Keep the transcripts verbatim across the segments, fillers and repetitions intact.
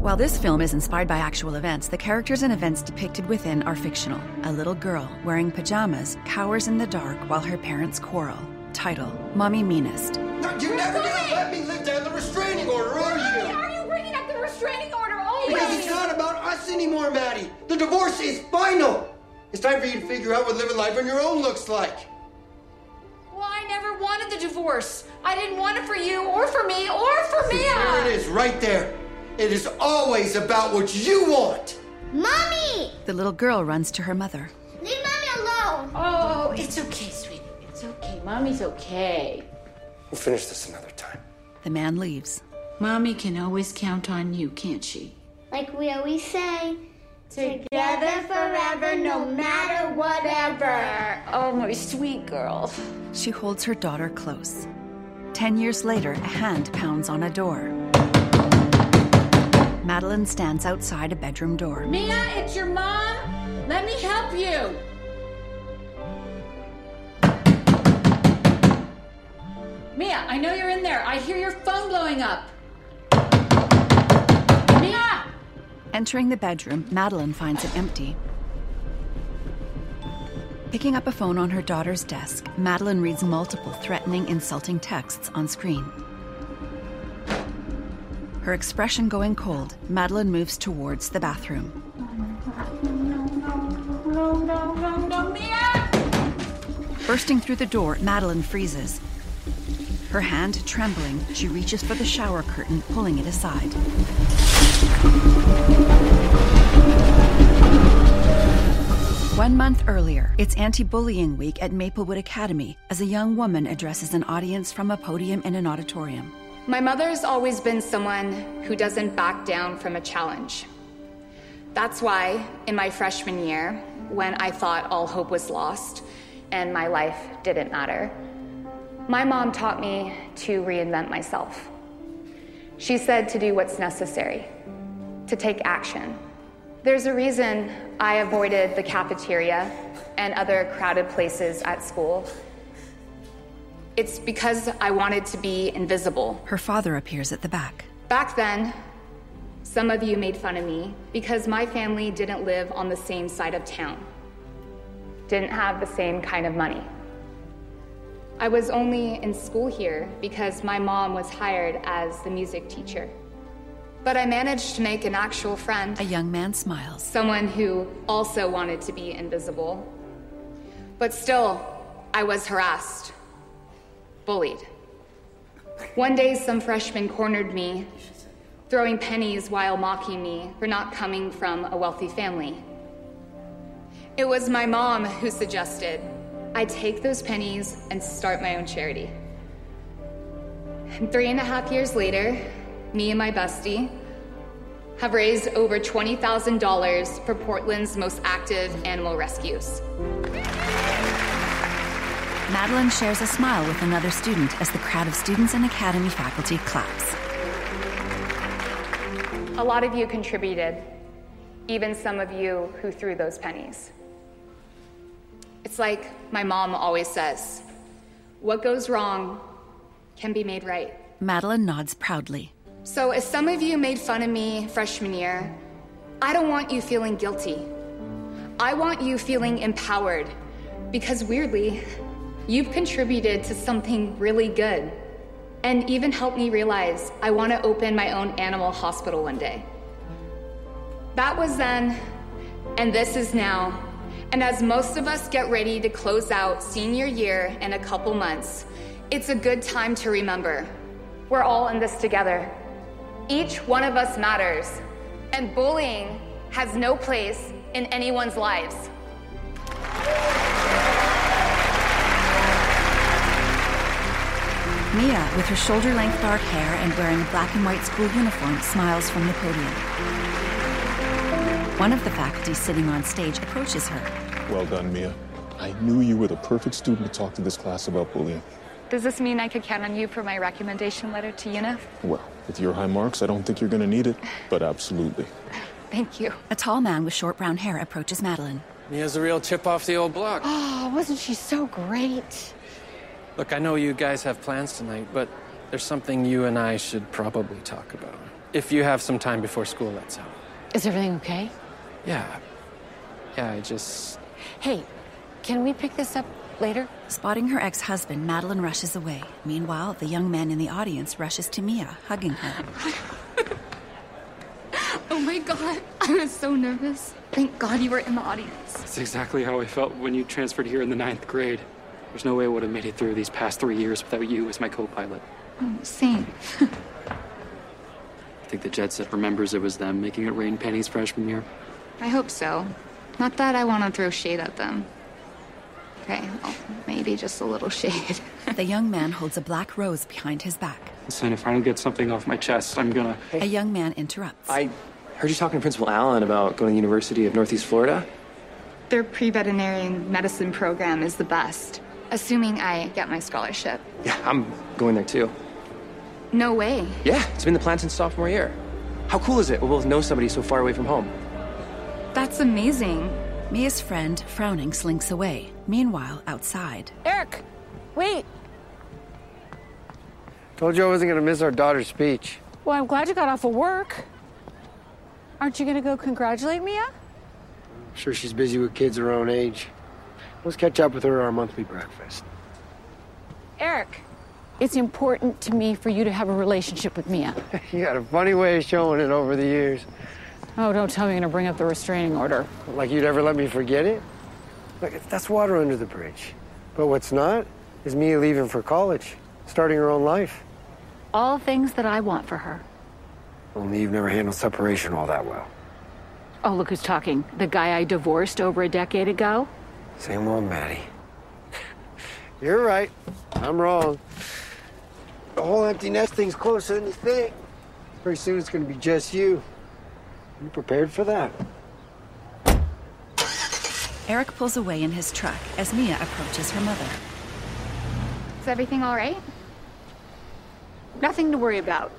While this film is inspired by actual events, the characters and events depicted within are fictional. A little girl, wearing pajamas, cowers in the dark while her parents quarrel. Title, Mommy Meanest. No, you're never gonna let me live down the restraining order, are you? Why are you bringing up the restraining order always? Because it's not about us anymore, Maddie. The divorce is final. It's time for you to figure out what living life on your own looks like. Well, I never wanted the divorce. I didn't want it for you, or for me, or for Mia. There it is, right there. It is always about what you want. Mommy! The little girl runs to her mother. Leave Mommy alone. Oh, it's okay, sweetie. It's okay. Mommy's okay. We'll finish this another time. The man leaves. Mommy can always count on you, can't she? Like we always say, together forever, no matter whatever. Oh, my sweet girl. She holds her daughter close. Ten years later, a hand pounds on a door. Madeline stands outside a bedroom door. Mia, it's your mom. Let me help you. Mia, I know you're in there. I hear your phone blowing up. Mia! Entering the bedroom, Madeline finds it empty. Picking up a phone on her daughter's desk, Madeline reads multiple threatening, insulting texts on screen. Her expression going cold, Madeline moves towards the bathroom. No, no, no, no, Mia! Bursting through the door, Madeline freezes. Her hand trembling, she reaches for the shower curtain, pulling it aside. One month earlier, it's anti-bullying week at Maplewood Academy as a young woman addresses an audience from a podium in an auditorium. My mother's always been someone who doesn't back down from a challenge. That's why, in my freshman year, when I thought all hope was lost and my life didn't matter, my mom taught me to reinvent myself. She said to do what's necessary, to take action. There's a reason I avoided the cafeteria and other crowded places at school. It's because I wanted to be invisible. Her father appears at the back. Back then, some of you made fun of me because my family didn't live on the same side of town, didn't have the same kind of money. I was only in school here because my mom was hired as the music teacher. But I managed to make an actual friend. A young man smiles. Someone who also wanted to be invisible. But still, I was harassed, bullied. One day, some freshman cornered me, throwing pennies while mocking me for not coming from a wealthy family. It was my mom who suggested I take those pennies and start my own charity. And three and a half years later, me and my bestie have raised over twenty thousand dollars for Portland's most active animal rescues. Madeline shares a smile with another student as the crowd of students and Academy faculty claps. A lot of you contributed, even some of you who threw those pennies. It's like my mom always says, what goes wrong can be made right. Madeline nods proudly. So if some of you made fun of me freshman year, I don't want you feeling guilty. I want you feeling empowered, because weirdly, you've contributed to something really good and even helped me realize I want to open my own animal hospital one day. That was then, and this is now. And as most of us get ready to close out senior year in a couple months, it's a good time to remember, we're all in this together. Each one of us matters, and bullying has no place in anyone's lives. Mia, with her shoulder-length dark hair and wearing a black and white school uniform, smiles from the podium. One of the faculty sitting on stage approaches her. Well done, Mia. I knew you were the perfect student to talk to this class about bullying. Does this mean I could count on you for my recommendation letter to U N F? Well, with your high marks, I don't think you're going to need it, but absolutely. Thank you. A tall man with short brown hair approaches Madeline. Mia's a real chip off the old block. Oh, wasn't she so great? Look, I know you guys have plans tonight, but there's something you and I should probably talk about. if you have some time before school lets out. Is everything okay? Yeah. Yeah, I just... Hey, can we pick this up later? Spotting her ex-husband, Madeline rushes away. Meanwhile, the young man in the audience rushes to Mia, hugging her. Oh my God, I was so nervous. Thank God you were in the audience. That's exactly how I felt when you transferred here in the ninth grade. There's no way I would have made it through these past three years without you as my co-pilot. Oh, same. I think the jet set remembers it was them making it rain pennies freshman year. I hope so. Not that I want to throw shade at them. Okay, well, maybe just a little shade. The young man holds a black rose behind his back. Listen, if I don't get something off my chest, I'm gonna... A young man interrupts. I heard you talking to Principal Allen about going to the University of Northeast Florida. Their pre-veterinarian medicine program is the best, assuming I get my scholarship. Yeah, I'm going there too. No way. Yeah, it's been the plan since sophomore year. How cool is it? We'll both know somebody so far away from home. That's amazing. Mia's friend, frowning, slinks away. Meanwhile, outside. Eric, wait. Told you I wasn't going to miss our daughter's speech. Well, I'm glad you got off of work. Aren't you going to go congratulate Mia? I'm sure she's busy with kids her own age. Let's catch up with her at our monthly breakfast. Eric, it's important to me for you to have a relationship with Mia. You got a funny way of showing it over the years. Oh, don't tell me you're going to bring up the restraining order. Like you'd ever let me forget it? Look, that's water under the bridge. But what's not is Mia leaving for college, starting her own life. All things that I want for her. Only you've never handled separation all that well. Oh, look who's talking. The guy I divorced over a decade ago? Same old Maddie. You're right. I'm wrong. The whole empty nest thing's closer than you think. Pretty soon it's going to be just you. You prepared for that? Eric pulls away in his truck as Mia approaches her mother. Is everything all right? Nothing to worry about.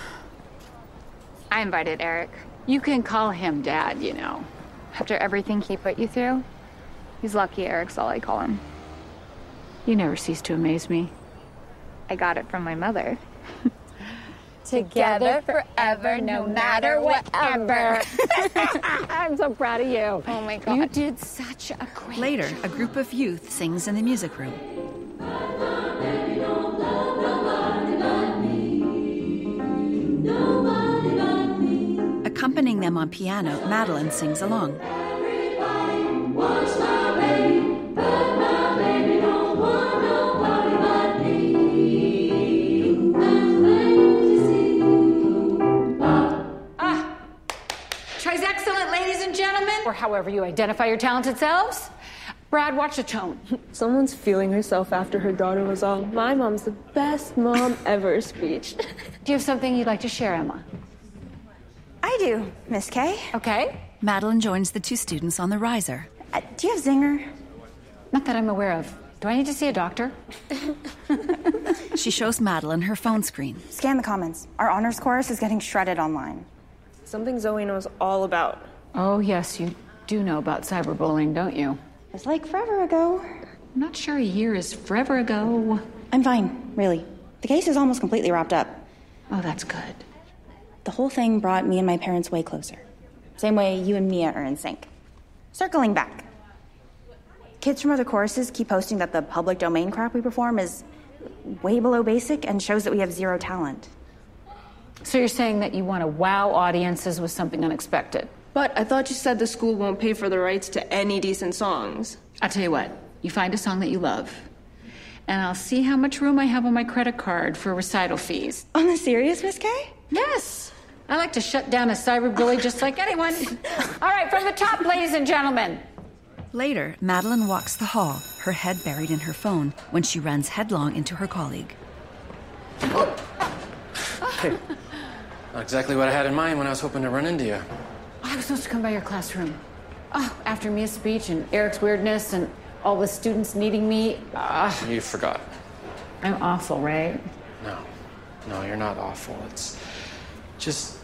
I invited Eric. You can call him Dad, you know. After everything he put you through, he's lucky Eric's all I call him. You never cease to amaze me. I got it from my mother. Together forever, no matter whatever. I'm so proud of you. Oh my God. You did such a great Later, job. a group of youth sings in the music room. Accompanying them on piano, Madeline sings along. Tries excellent, ladies and gentlemen. Or however you identify your talented selves. Brad, watch the tone. Someone's feeling herself after her daughter was all, "My mom's the best mom ever" speech. Do you have something you'd like to share, Emma? I do, Miss Kay. Okay. Madeline joins the two students on the riser. Uh, do you have Zinger? Not that I'm aware of. Do I need to see a doctor? She shows Madeline her phone screen. Scan the comments. Our honors course is getting shredded online. Something Zoe knows all about. Oh, yes, you do know about cyberbullying, don't you? It was like forever ago. I'm not sure a year is forever ago. I'm fine, really. The case is almost completely wrapped up. Oh, that's good. The whole thing brought me and my parents way closer. Same way you and Mia are in sync. Circling back. Kids from other courses keep posting that the public domain crap we perform is way below basic and shows that we have zero talent. So you're saying that you want to wow audiences with something unexpected? But I thought you said the school won't pay for the rights to any decent songs. I'll tell you what, you find a song that you love, and I'll see how much room I have on my credit card for recital fees. On the serious, Miss Kay? Yes. I like to shut down a cyberbully just like anyone. All right, from the top, ladies and gentlemen. Later, Madeline walks the hall, her head buried in her phone, when she runs headlong into her colleague. Hey. Not exactly what I had in mind when I was hoping to run into you. I was supposed to come by your classroom. Oh, after Mia's speech and Eric's weirdness and all the students needing me. Uh, You forgot. I'm awful, right? No. No, you're not awful. It's just...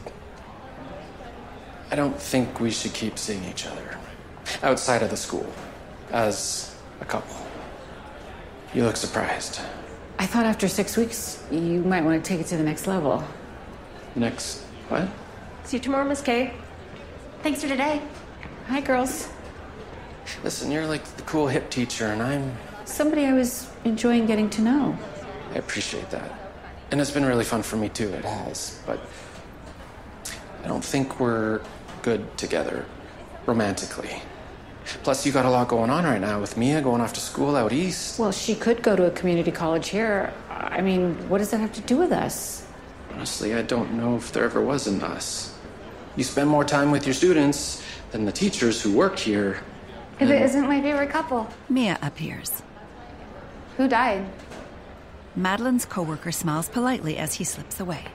I don't think we should keep seeing each other outside of the school as a couple. You look surprised. I thought after six weeks, you might want to take it to the next level. Next What? See you tomorrow, Miss Kay. Thanks for today. Hi, girls. Listen, you're like the cool hip teacher, and I'm... Somebody I was enjoying getting to know. I appreciate that. And it's been really fun for me, too. It has. But I don't think we're good together, romantically. Plus, you got a lot going on right now with Mia going off to school out east. Well, she could go to a community college here. I mean, what does that have to do with us? Honestly, I don't know if there ever was an us. You spend more time with your students than the teachers who work here. If it isn't my favorite couple. Mia appears. Who died? Madeline's coworker smiles politely as he slips away.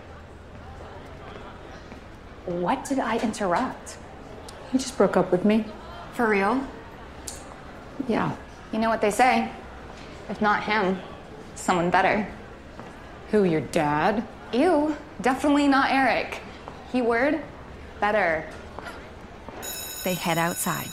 What did I interrupt? He just broke up with me. For real? Yeah. You know what they say. If not him, someone better. Who, your dad? Ew, definitely not Eric. Keyword, better. They head outside.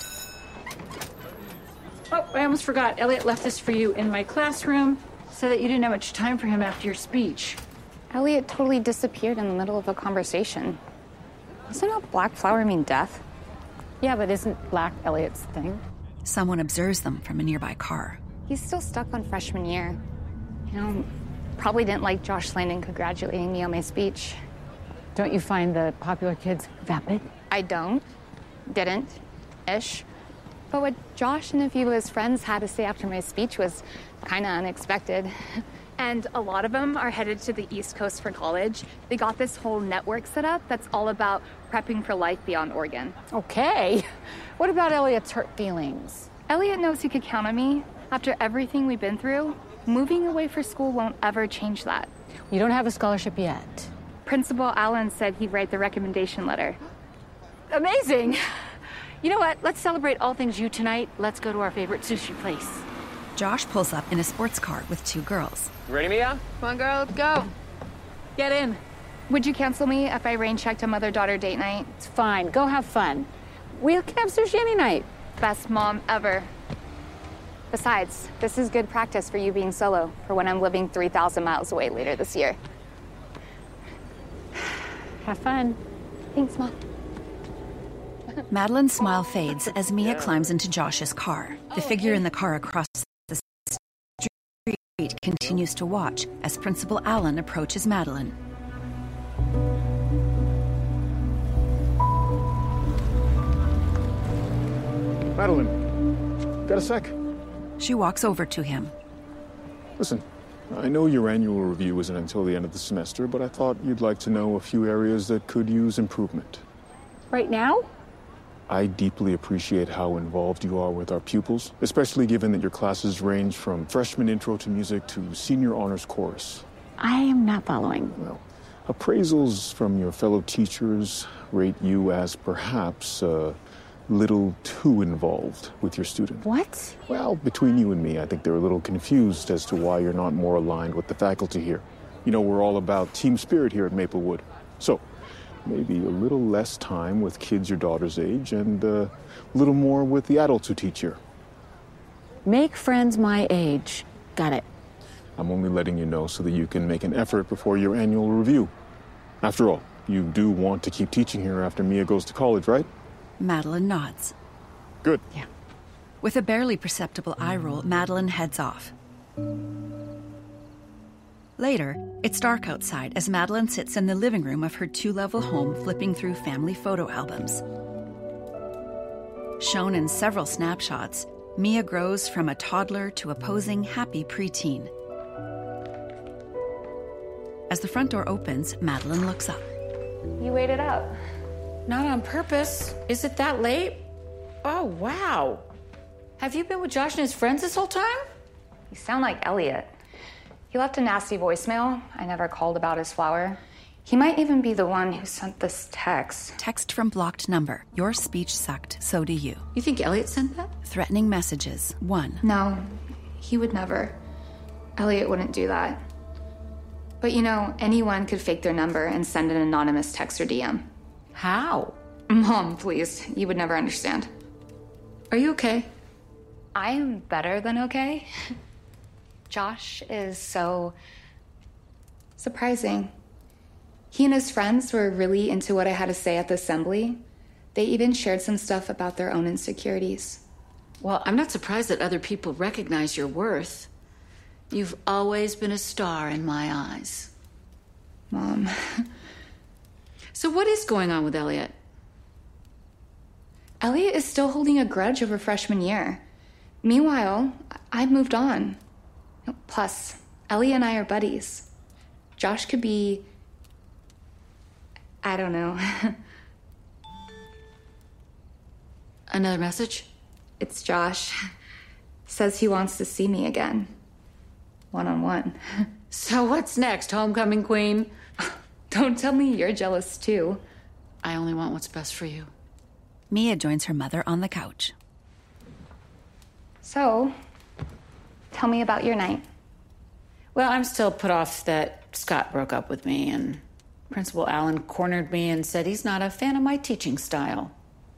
Oh, I almost forgot. Elliot left this for you in my classroom so that you didn't have much time for him after your speech. Elliot totally disappeared in the middle of a conversation. Doesn't a black flower mean death? Yeah, but isn't black Elliot's thing? Someone observes them from a nearby car. He's still stuck on freshman year. You know, probably didn't like Josh Landon congratulating me on my speech. Don't you find the popular kids vapid? I don't. Didn't. Ish. But what Josh and a few of his friends had to say after my speech was kind of unexpected. And a lot of them are headed to the East Coast for college. They got this whole network set up that's all about prepping for life beyond Oregon. Okay. What about Elliot's hurt feelings? Elliot knows he could count on me. After everything we've been through, moving away for school won't ever change that. You don't have a scholarship yet. Principal Allen said he'd write the recommendation letter. Amazing. You know what? Let's celebrate all things you tonight. Let's go to our favorite sushi place. Josh pulls up in a sports car with two girls. You ready, Mia? Come on, girl, let's go. Get in. Would you cancel me if I rain checked a mother-daughter date night? It's fine. Go have fun. We can have sushi any night. Best mom ever. Besides, this is good practice for you being solo for when I'm living three thousand miles away later this year. Have fun. Thanks, Mom. Madeline's smile fades as Mia climbs into Josh's car. The figure in the car across the street continues to watch as Principal Allen approaches Madeline. Madeline, got a sec? She walks over to him. Listen, I know your annual review isn't until the end of the semester, but I thought you'd like to know a few areas that could use improvement. Right now? I deeply appreciate how involved you are with our pupils, especially given that your classes range from freshman intro to music to senior honors chorus. I am not following. Well, appraisals from your fellow teachers rate you as perhaps a little too involved with your students. What? Well, between you and me, I think they're a little confused as to why you're not more aligned with the faculty here. You know, we're all about team spirit here at Maplewood. So, maybe a little less time with kids your daughter's age and uh, a little more with the adults who teach here. Make friends my age. Got it. I'm only letting you know so that you can make an effort before your annual review. After all, you do want to keep teaching here after Mia goes to college, right? Madeline nods. Good. Yeah. With a barely perceptible eye roll, Madeline heads off. Later, it's dark outside as Madeline sits in the living room of her two-level home flipping through family photo albums. Shown in several snapshots, Mia grows from a toddler to a posing, happy preteen. As the front door opens, Madeline looks up. You waited up. Not on purpose. Is it that late? Oh, wow. Have you been with Josh and his friends this whole time? You sound like Elliot. He left a nasty voicemail. I never called about his flower. He might even be the one who sent this text. Text from blocked number. Your speech sucked, so do you. You think Elliot sent that? Threatening messages. One. No, he would never. Elliot wouldn't do that. But you know, anyone could fake their number and send an anonymous text or D M. How? Mom, please. You would never understand. Are you okay? I am better than okay. Josh is so surprising. He and his friends were really into what I had to say at the assembly. They even shared some stuff about their own insecurities. Well, I'm not surprised that other people recognize your worth. You've always been a star in my eyes. Mom. So what is going on with Elliot? Elliot is still holding a grudge over freshman year. Meanwhile, I've moved on. Plus, Ellie and I are buddies. Josh could be... I don't know. Another message? It's Josh. Says he wants to see me again. One-on-one. So what's next, homecoming queen? Don't tell me you're jealous too. I only want what's best for you. Mia joins her mother on the couch. So, tell me about your night. Well, I'm still put off that Scott broke up with me, and Principal Allen cornered me and said he's not a fan of my teaching style.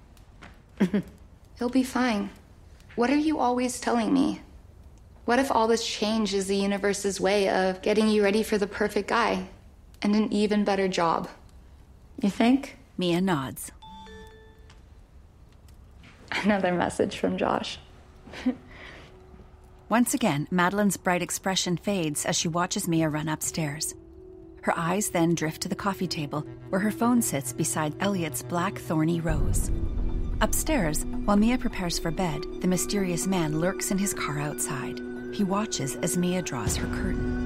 He'll be fine. What are you always telling me? What if all this change is the universe's way of getting you ready for the perfect guy and an even better job? You think? Mia nods. Another message from Josh. Once again, Madeline's bright expression fades as she watches Mia run upstairs. Her eyes then drift to the coffee table, where her phone sits beside Elliot's black thorny rose. Upstairs, while Mia prepares for bed, the mysterious man lurks in his car outside. He watches as Mia draws her curtain.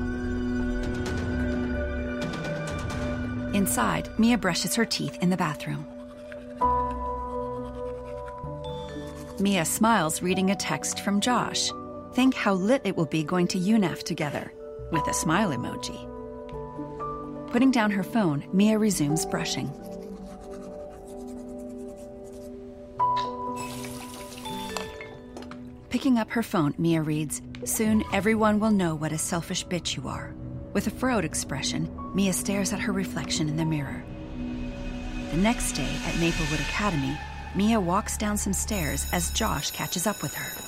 Inside, Mia brushes her teeth in the bathroom. Mia smiles, reading a text from Josh. Think how lit it will be going to U N F together, with a smile emoji. Putting down her phone, Mia resumes brushing. Picking up her phone, Mia reads, "Soon everyone will know what a selfish bitch you are." With a furrowed expression, Mia stares at her reflection in the mirror. The next day at Maplewood Academy, Mia walks down some stairs as Josh catches up with her.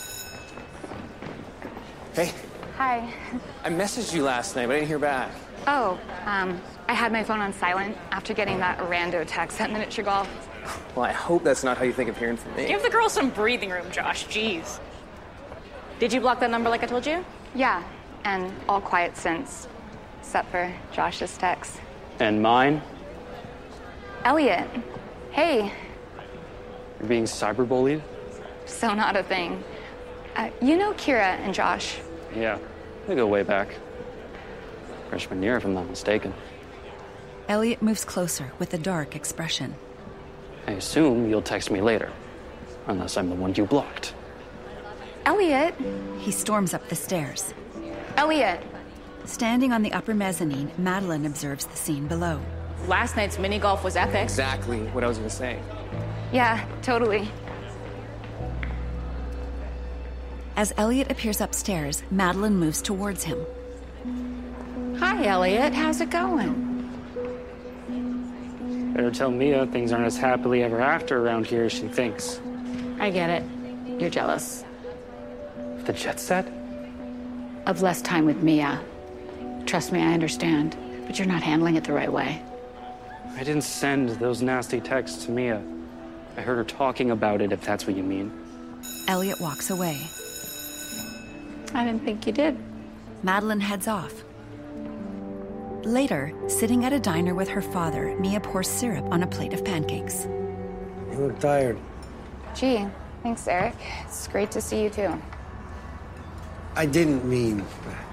Hey. Hi. I messaged you last night, but I didn't hear back. Oh, um, I had my phone on silent after getting that rando text at miniature golf. Well, I hope that's not how you think of hearing from me. Give the girl some breathing room, Josh. Jeez. Did you block that number like I told you? Yeah, and all quiet since, except for Josh's text. And mine? Elliot, hey. You're being cyberbullied? So not a thing. Uh, you know Kira and Josh? Yeah, they go way back. Freshman year, if I'm not mistaken. Elliot moves closer with a dark expression. I assume you'll text me later, unless I'm the one you blocked. Elliot! He storms up the stairs. Elliot! Standing on the upper mezzanine, Madeline observes the scene below. Last night's mini golf was epic. Exactly what I was gonna say. Yeah, totally. As Elliot appears upstairs, Madeline moves towards him. Hi, Elliot. How's it going? Better tell Mia things aren't as happily ever after around here as she thinks. I get it. You're jealous. The jet set? Of less time with Mia. Trust me, I understand. But you're not handling it the right way. I didn't send those nasty texts to Mia. I heard her talking about it, if that's what you mean. Elliot walks away. I didn't think you did. Madeline heads off. Later, sitting at a diner with her father, Mia pours syrup on a plate of pancakes. You look tired. Gee, thanks, Eric. It's great to see you, too. I didn't mean...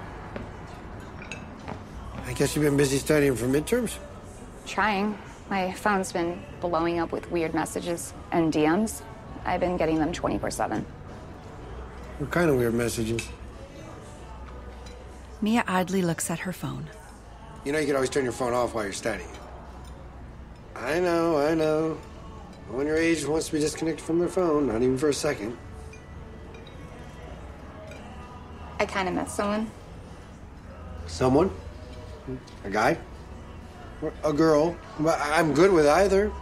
I guess you've been busy studying for midterms? Trying. My phone's been blowing up with weird messages and D Ms. I've been getting them twenty-four seven. What kind of weird messages? Mia idly looks at her phone. You know you can always turn your phone off while you're studying. I know, I know. No one your age wants to be disconnected from their phone, not even for a second. I kind of met someone. Someone? A guy? A girl? But I'm good with either.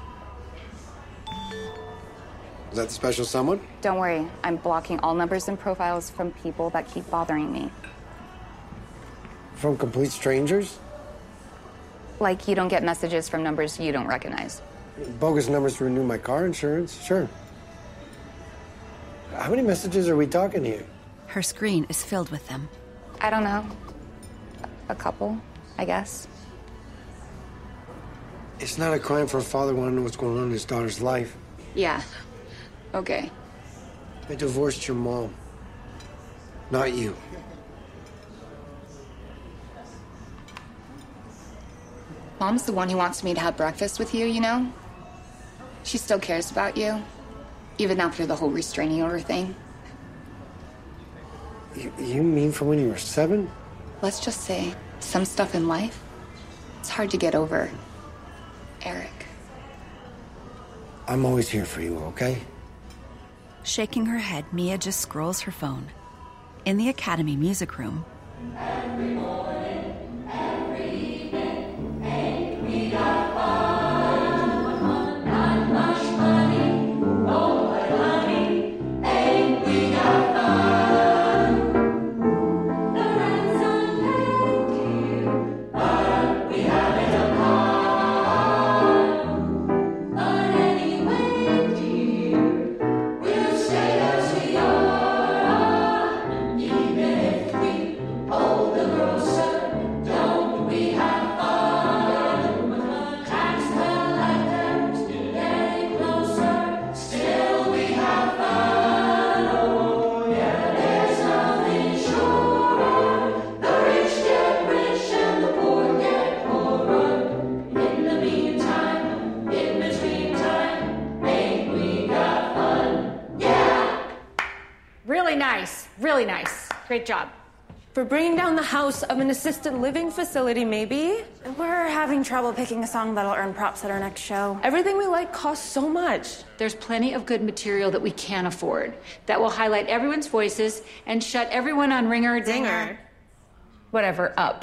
Is that the special someone? Don't worry, I'm blocking all numbers and profiles from people that keep bothering me. From complete strangers? Like you don't get messages from numbers you don't recognize. Bogus numbers to renew my car insurance, sure. How many messages are we talking here? Her screen is filled with them. I don't know. A couple, I guess. It's not a crime for a father wanting to know what's going on in his daughter's life. Yeah. Okay. I divorced your mom. Not you. Mom's the one who wants me to have breakfast with you, you know? She still cares about you, even after the whole restraining order thing. You, you mean from when you were seven? Let's just say, some stuff in life, it's hard to get over. Eric. I'm always here for you, okay? Shaking her head, Mia just scrolls her phone. In the Academy music room, Every morning, every evening, ain't we got fun? Not much money, oh but honey, ain't we got fun? The rent's unpaid here, but we haven't a car. But anyway, dear, we'll stay as we are, even if we hold the grocer. Don't we have fun? Tax collectors getting closer, still we have fun. Oh yeah, there's nothing surer. The rich get rich and the poor get poorer. In the meantime, in between time, ain't we got fun? Yeah! Really nice. Really nice. Great job. For bringing down the house of an assisted living facility, maybe? We're having trouble picking a song that'll earn props at our next show. Everything we like costs so much. There's plenty of good material that we can afford that will highlight everyone's voices and shut everyone on ringer dinger. Whatever, up.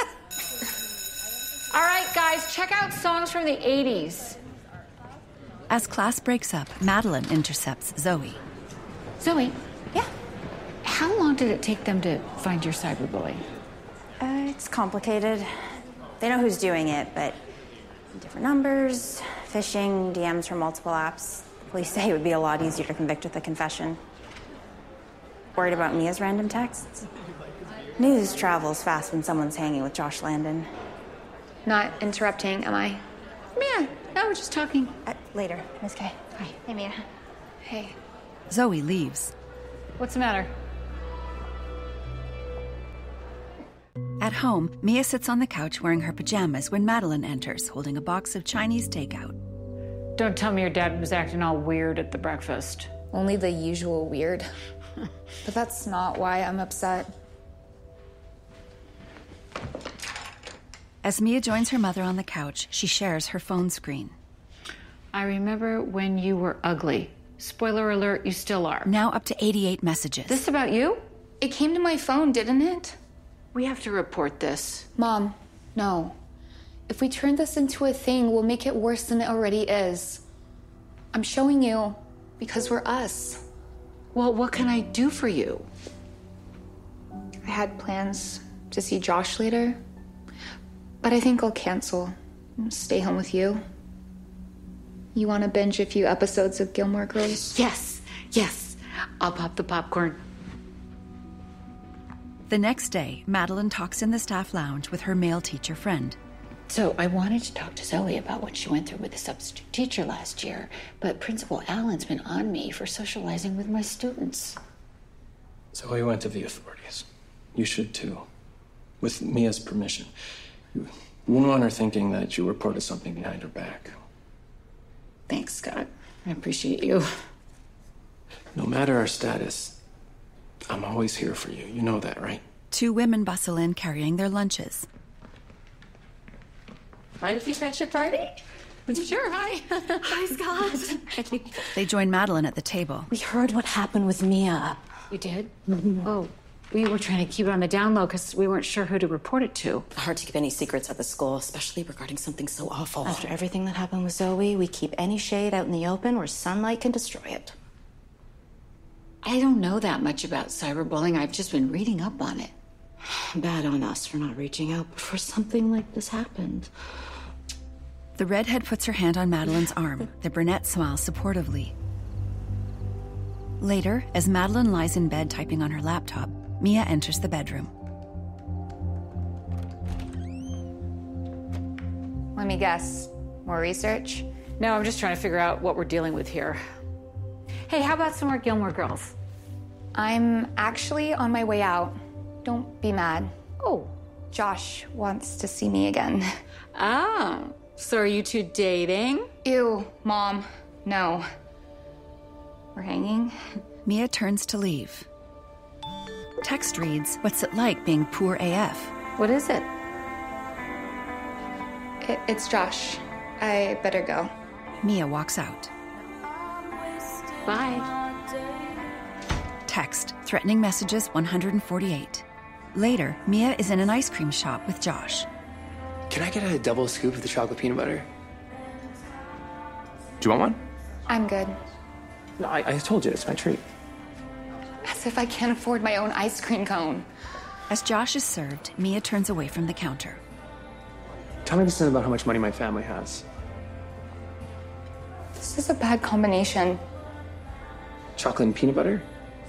All right, guys, check out songs from the eighties. as class breaks up, Madeline intercepts Zoe. Zoe? Yeah? How long did it take them to find your cyberbully? Uh, it's complicated. They know who's doing it, but different numbers, phishing, D Ms from multiple apps. The police say it would be a lot easier to convict with a confession. Worried about Mia's random texts? News travels fast when someone's hanging with Josh Landon. Not interrupting, am I? Mia, no, we're just talking. Uh, later, Miss K. Hi. Hey, Mia. Hey. Zoe leaves. What's the matter? At home, Mia sits on the couch wearing her pajamas when Madeline enters, holding a box of Chinese takeout. Don't tell me your dad was acting all weird at the breakfast. Only the usual weird. But that's not why I'm upset. As Mia joins her mother on the couch, she shares her phone screen. I remember when you were ugly. Spoiler alert, you still are. Now up to eighty-eight messages. This about you? It came to my phone, didn't it? We have to report this. Mom, no. If we turn this into a thing, we'll make it worse than it already is. I'm showing you because we're us. Well, what can I do for you? I had plans to see Josh later, but I think I'll cancel and stay home with you. You want to binge a few episodes of Gilmore Girls? Yes, yes. I'll pop the popcorn. The next day, Madeline talks in the staff lounge with her male teacher friend. So I wanted to talk to Zoe about what she went through with the substitute teacher last year, but Principal Allen's been on me for socializing with my students. Zoe went to the authorities. You should too. With Mia's permission. You wouldn't want her thinking that you reported something behind her back. Thanks, Scott. I appreciate you. No matter our status, I'm always here for you. You know that, right? Two women bustle in carrying their lunches. Mind if we catch your party? Sure, hi. Hi, Scott. They join Madeline at the table. We heard what happened with Mia. You did? Mm-hmm. Oh, we were trying to keep it on the down low because we weren't sure who to report it to. Hard to keep any secrets at the school, especially regarding something so awful. After everything that happened with Zoe, we keep any shade out in the open where sunlight can destroy it. I don't know that much about cyberbullying. I've just been reading up on it. Bad on us for not reaching out before something like this happened. The redhead puts her hand on Madeline's arm. The brunette smiles supportively. Later, as Madeline lies in bed typing on her laptop, Mia enters the bedroom. Let me guess. More research? No, I'm just trying to figure out what we're dealing with here. Hey, how about some more Gilmore Girls? I'm actually on my way out. Don't be mad. Oh. Josh wants to see me again. Oh. So are you two dating? Ew, Mom. No. We're hanging? Mia turns to leave. Text reads, "What's it like being poor A F?" What is it? it it's Josh. I better go. Mia walks out. Bye. Text, threatening messages one hundred forty-eight. Later, Mia is in an ice cream shop with Josh. Can I get a double scoop of the chocolate peanut butter? Do you want one? I'm good. No, I, I told you, it's my treat. As if I can't afford my own ice cream cone. As Josh is served, Mia turns away from the counter. Tell me something about how much money my family has. This is a bad combination. Chocolate and peanut butter?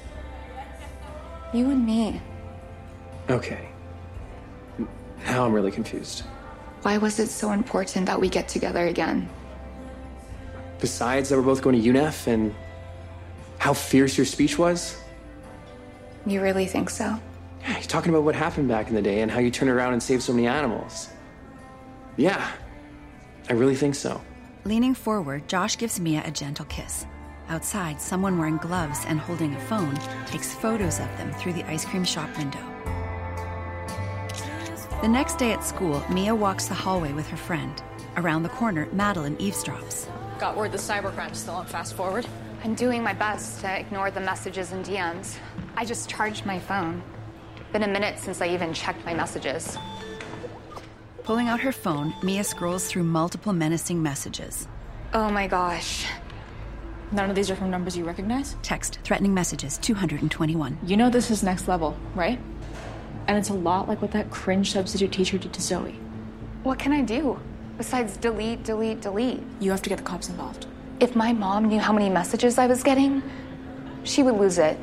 You and me. Okay. Now I'm really confused. Why was it so important that we get together again? Besides that we're both going to U N E F and how fierce your speech was? You really think so? Yeah, you're talking about what happened back in the day and how you turned around and saved so many animals. Yeah, I really think so. Leaning forward, Josh gives Mia a gentle kiss. Outside, someone wearing gloves and holding a phone takes photos of them through the ice cream shop window. The next day at school, Mia walks the hallway with her friend. Around the corner, Madeline eavesdrops. Got word the cybercrime's still on fast forward? I'm doing my best to ignore the messages and D Ms. I just charged my phone. Been a minute since I even checked my messages. Pulling out her phone, Mia scrolls through multiple menacing messages. Oh my gosh. None of these are from numbers you recognize? Text, threatening messages, two hundred twenty-one. You know this is next level, right? And it's a lot like what that cringe substitute teacher did to Zoe. What can I do? Besides delete, delete, delete. You have to get the cops involved. If my mom knew how many messages I was getting, she would lose it.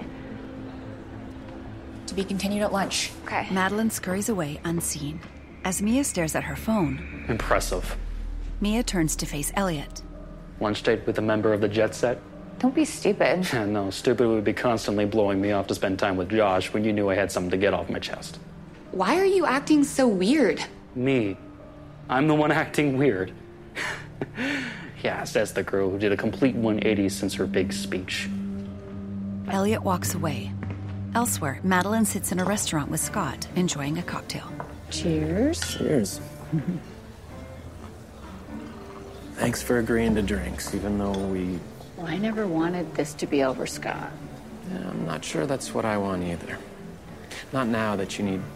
To be continued at lunch. Okay. Madeline scurries away unseen. As Mia stares at her phone, Impressive. Mia turns to face Elliot. Lunch date with a member of the jet set? Don't be stupid. No, stupid would be constantly blowing me off to spend time with Josh when you knew I had something to get off my chest. Why are you acting so weird? Me. I'm the one acting weird. Yes, that's the girl who did a complete one eighty since her big speech. Elliot walks away. Elsewhere, Madeline sits in a restaurant with Scott, enjoying a cocktail. Cheers. Cheers. Thanks for agreeing to drinks, even though we... Well, I never wanted this to be over, Scott. Yeah, I'm not sure that's what I want either. Not now that you need...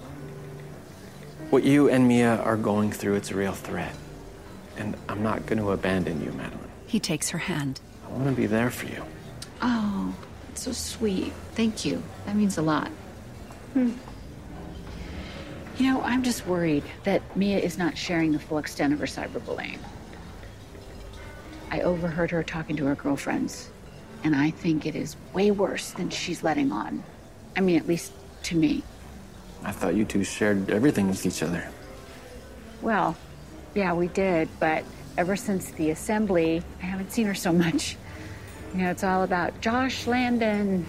What you and Mia are going through, it's a real threat. And I'm not going to abandon you, Madeline. He takes her hand. I want to be there for you. Oh, that's so sweet. Thank you. That means a lot. Hmm. You know, I'm just worried that Mia is not sharing the full extent of her cyberbullying. I overheard her talking to her girlfriends, and I think it is way worse than she's letting on. I mean, at least to me. I thought you two shared everything with each other. Well, yeah, we did, but ever since the assembly, I haven't seen her so much. You know, it's all about Josh Landon.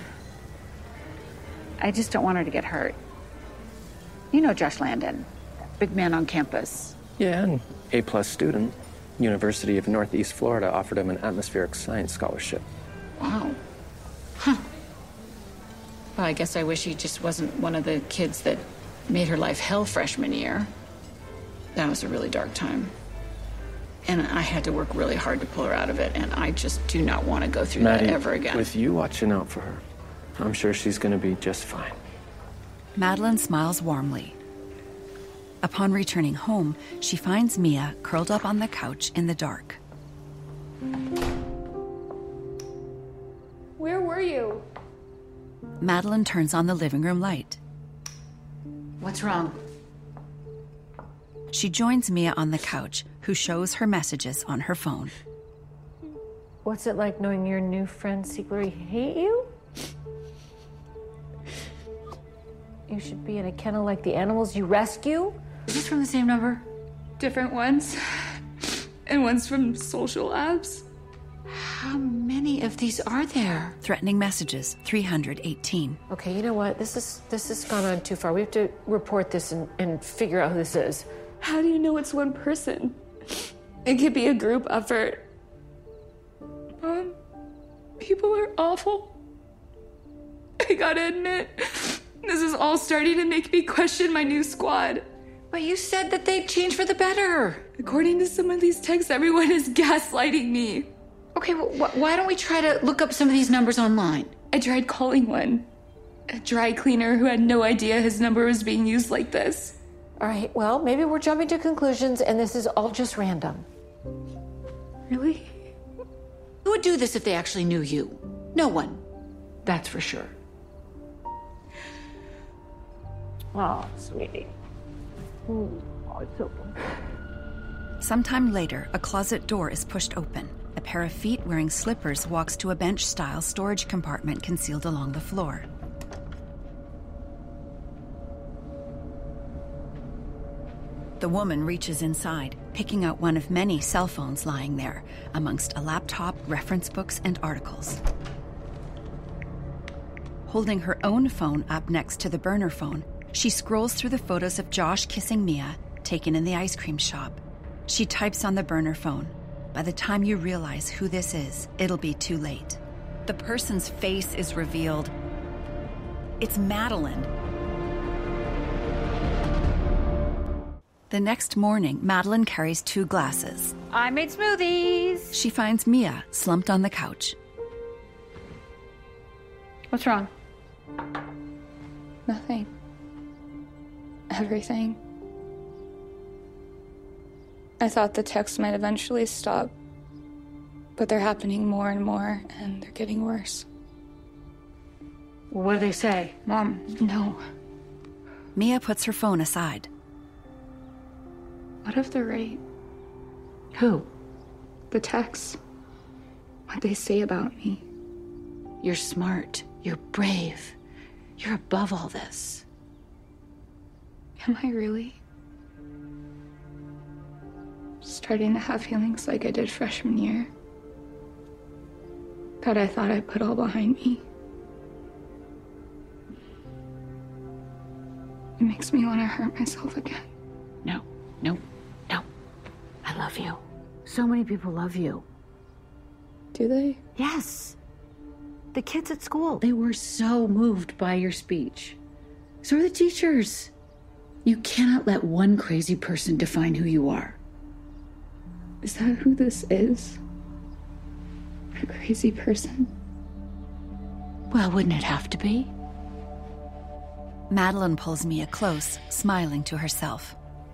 I just don't want her to get hurt. You know Josh Landon, big man on campus. Yeah, an A-plus student. University of Northeast Florida offered him an atmospheric science scholarship. Wow. Huh. Well, I guess I wish he just wasn't one of the kids that made her life hell freshman year. That was a really dark time. And I had to work really hard to pull her out of it, and I just do not want to go through Maddie, that ever again. With you watching out for her, I'm sure she's going to be just fine. Madeline smiles warmly. Upon returning home, she finds Mia curled up on the couch in the dark. Where were you? Madeline turns on the living room light. What's wrong? She joins Mia on the couch, who shows her messages on her phone. What's it like knowing your new friends secretly hate you? You should be in a kennel like the animals you rescue? Is this from the same number? Different ones. And one's from social apps. How many of these are there? Threatening messages, three hundred eighteen. Okay, you know what? This is this has gone on too far. We have to report this and, and figure out who this is. How do you know it's one person? It could be a group effort. Mom, people are awful. I gotta admit, this is all starting to make me question my new squad. But you said that they'd change for the better. According to some of these texts, everyone is gaslighting me. Okay, well, wh- why don't we try to look up some of these numbers online? I tried calling one. A dry cleaner who had no idea his number was being used like this. All right, well, maybe we're jumping to conclusions and this is all just random. Really? Who would do this if they actually knew you? No one. That's for sure. Oh, sweetie. Ooh, oh, it's open. Sometime later, a closet door is pushed open. A pair of feet wearing slippers walks to a bench-style storage compartment concealed along the floor. The woman reaches inside, picking out one of many cell phones lying there, amongst a laptop, reference books, and articles. Holding her own phone up next to the burner phone, she scrolls through the photos of Josh kissing Mia, taken in the ice cream shop. She types on the burner phone. By the time you realize who this is, it'll be too late. The person's face is revealed. It's Madeline. The next morning, Madeline carries two glasses. I made smoothies. She finds Mia slumped on the couch. What's wrong? Nothing. Everything. I thought the texts might eventually stop, but they're happening more and more, and they're getting worse. Well, what do they say? Mom, no. Mia puts her phone aside. What if they're right? Who? The texts. What they say about me. You're smart. You're brave. You're above all this. Am I really? Starting to have feelings like I did freshman year. That I thought I put all behind me. It makes me want to hurt myself again. No, no, no. I love you. So many people love you. Do they? Yes. The kids at school. They were so moved by your speech. So are the teachers. You cannot let one crazy person define who you are. Is that who this is? A crazy person? Well, wouldn't it have to be? Madeline pulls Mia close, smiling to herself.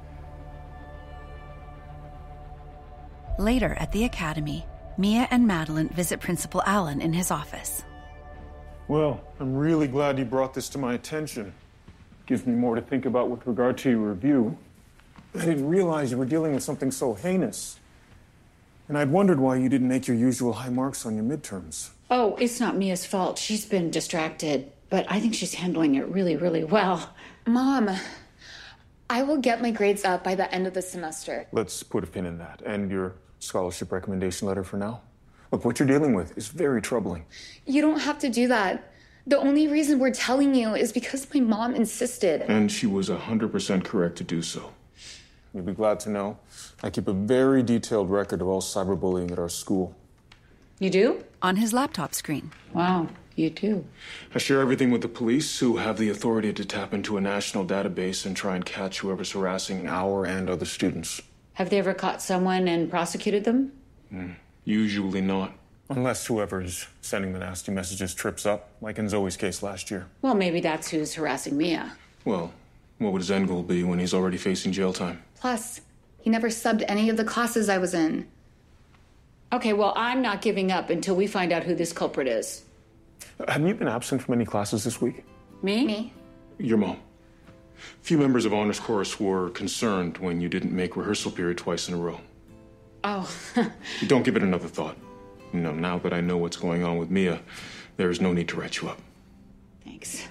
Later at the academy, Mia and Madeline visit Principal Allen in his office. Well, I'm really glad you brought this to my attention. Gives me more to think about with regard to your review. I didn't realize you were dealing with something so heinous. And I'd wondered why you didn't make your usual high marks on your midterms. Oh, it's not Mia's fault. She's been distracted, but I think she's handling it really, really well. Mom, I will get my grades up by the end of the semester. Let's put a pin in that. And your scholarship recommendation letter for now? Look, what you're dealing with is very troubling. You don't have to do that. The only reason we're telling you is because my mom insisted. And she was one hundred percent correct to do so. You'll be glad to know I keep a very detailed record of all cyberbullying at our school. You do? On his laptop screen. Wow, you do. I share everything with the police, who have the authority to tap into a national database and try and catch whoever's harassing our and other students. Have they ever caught someone and prosecuted them? Mm, usually not. Unless whoever's sending the nasty messages trips up, like in Zoe's case last year. Well, maybe that's who's harassing Mia. Well, what would his end goal be when he's already facing jail time? Plus, he never subbed any of the classes I was in. Okay, well, I'm not giving up until we find out who this culprit is. Have you been absent from any classes this week? Me? Me. Your mom. A few members of Honors Chorus were concerned when you didn't make rehearsal period twice in a row. Oh. Don't give it another thought. You know, now that I know what's going on with Mia, there is no need to write you up. Thanks.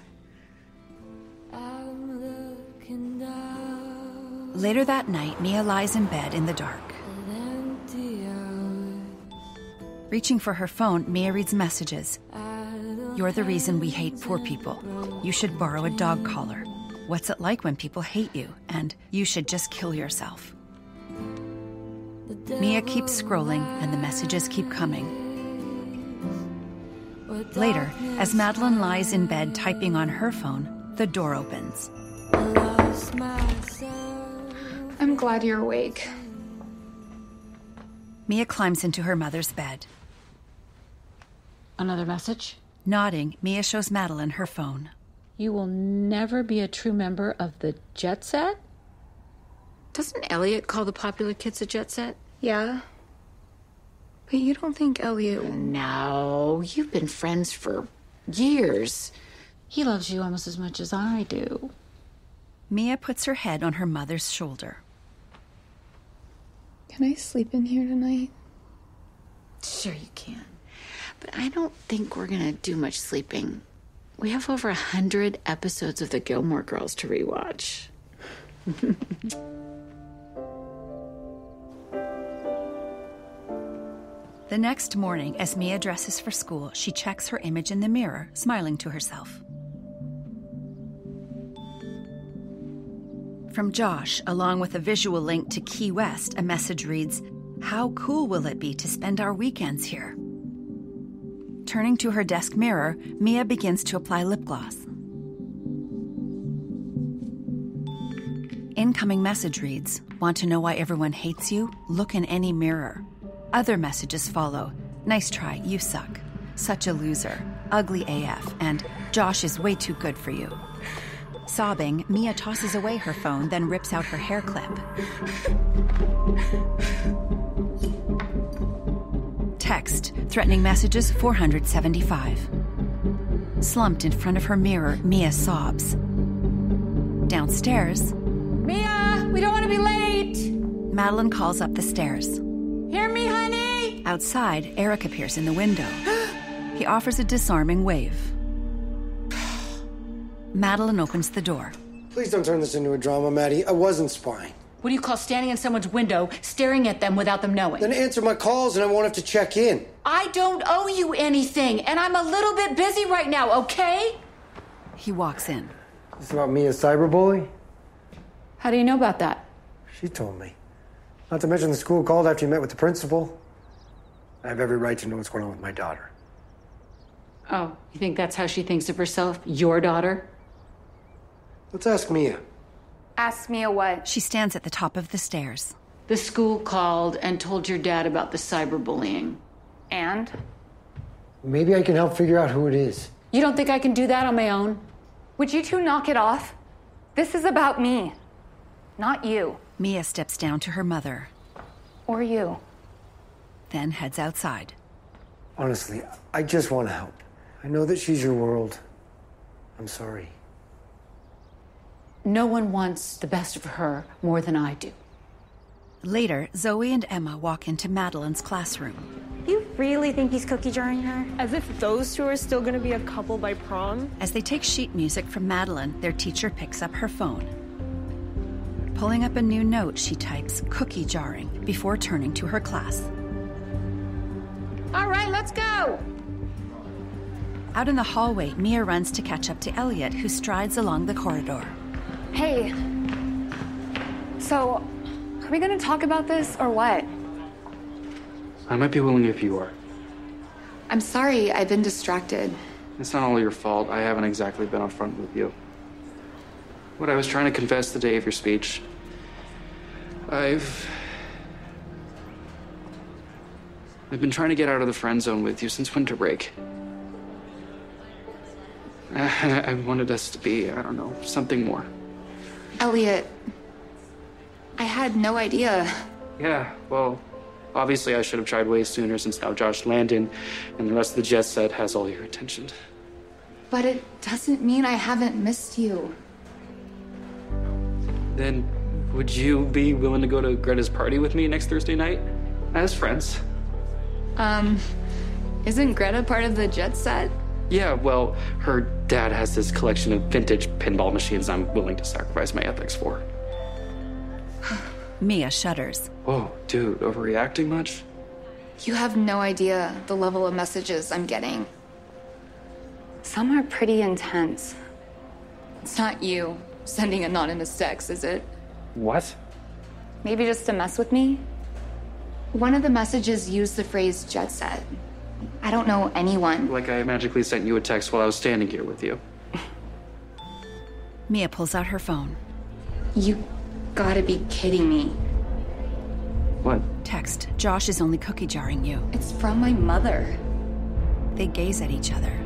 Later that night, Mia lies in bed in the dark. Reaching for her phone, Mia reads messages. You're the reason we hate poor people. You should borrow a dog collar. What's it like when people hate you? And you should just kill yourself. Mia keeps scrolling, and the messages keep coming. Later, as Madeline lies in bed typing on her phone, the door opens. I'm glad you're awake. Mia climbs into her mother's bed. Another message? Nodding, Mia shows Madeline her phone. You will never be a true member of the Jet Set? Doesn't Elliot call the popular kids a Jet Set? Yeah. But you don't think Elliot... No, you've been friends for years. He loves you almost as much as I do. Mia puts her head on her mother's shoulder. Can I sleep in here tonight? Sure you can. But I don't think we're gonna do much sleeping. We have over a hundred episodes of the Gilmore Girls to rewatch. The next morning, as Mia dresses for school, she checks her image in the mirror, smiling to herself. From Josh, along with a visual link to Key West, a message reads, "How cool will it be to spend our weekends here?" Turning to her desk mirror, Mia begins to apply lip gloss. Incoming message reads, "Want to know why everyone hates you? Look in any mirror." Other messages follow. "Nice try, you suck." "Such a loser." "Ugly A F." And "Josh is way too good for you." Sobbing, Mia tosses away her phone, then rips out her hair clip. Text, threatening messages four hundred seventy-five. Slumped in front of her mirror, Mia sobs. Downstairs, Mia, we don't want to be late. Madeline calls up the stairs. Hear me, honey? Outside, Eric appears in the window. He offers a disarming wave. Madeline opens the door. Please don't turn this into a drama, Maddie. I wasn't spying. What do you call standing in someone's window, staring at them without them knowing? Then answer my calls and I won't have to check in. I don't owe you anything, and I'm a little bit busy right now, okay? He walks in. This about Mia's cyberbully? How do you know about that? She told me. Not to mention the school called after you met with the principal. I have every right to know what's going on with my daughter. Oh, you think that's how she thinks of herself? Your daughter? Let's ask Mia. Ask Mia what? She stands at the top of the stairs. The school called and told your dad about the cyberbullying. And? Maybe I can help figure out who it is. You don't think I can do that on my own? Would you two knock it off? This is about me, not you. Mia steps down to her mother. Or you. Then heads outside. Honestly, I just want to help. I know that she's your world. I'm sorry. No one wants the best of her more than I do. Later, Zoe and Emma walk into Madeline's classroom. You really think he's cookie jarring her? As if those two are still gonna be a couple by prom? As they take sheet music from Madeline, their teacher picks up her phone. Pulling up a new note, she types "cookie jarring" before turning to her class. All right, let's go. Out in the hallway, Mia runs to catch up to Elliot, who strides along the corridor. Hey. So, are we gonna talk about this or what? I might be willing if you are. I'm sorry, I've been distracted. It's not all your fault. I haven't exactly been upfront with you. What I was trying to confess the day of your speech, I've... I've been trying to get out of the friend zone with you since winter break. I, I wanted us to be, I don't know, something more. Elliot, I had no idea. Yeah, well, obviously I should have tried way sooner since now Josh Landon and the rest of the Jet Set has all your attention. But it doesn't mean I haven't missed you. Then would you be willing to go to Greta's party with me next Thursday night? As friends. Um, isn't Greta part of the jet set? Yeah, well, her dad has this collection of vintage pinball machines I'm willing to sacrifice my ethics for. Mia shudders. Whoa, dude, overreacting much? You have no idea the level of messages I'm getting. Some are pretty intense. It's not you sending anonymous texts, is it? What? Maybe just to mess with me? One of the messages used the phrase jet set. I don't know anyone. Like I magically sent you a text while I was standing here with you. Mia pulls out her phone. You gotta be kidding me. What? Text. Josh is only cookie jarring you. It's from my mother. They gaze at each other.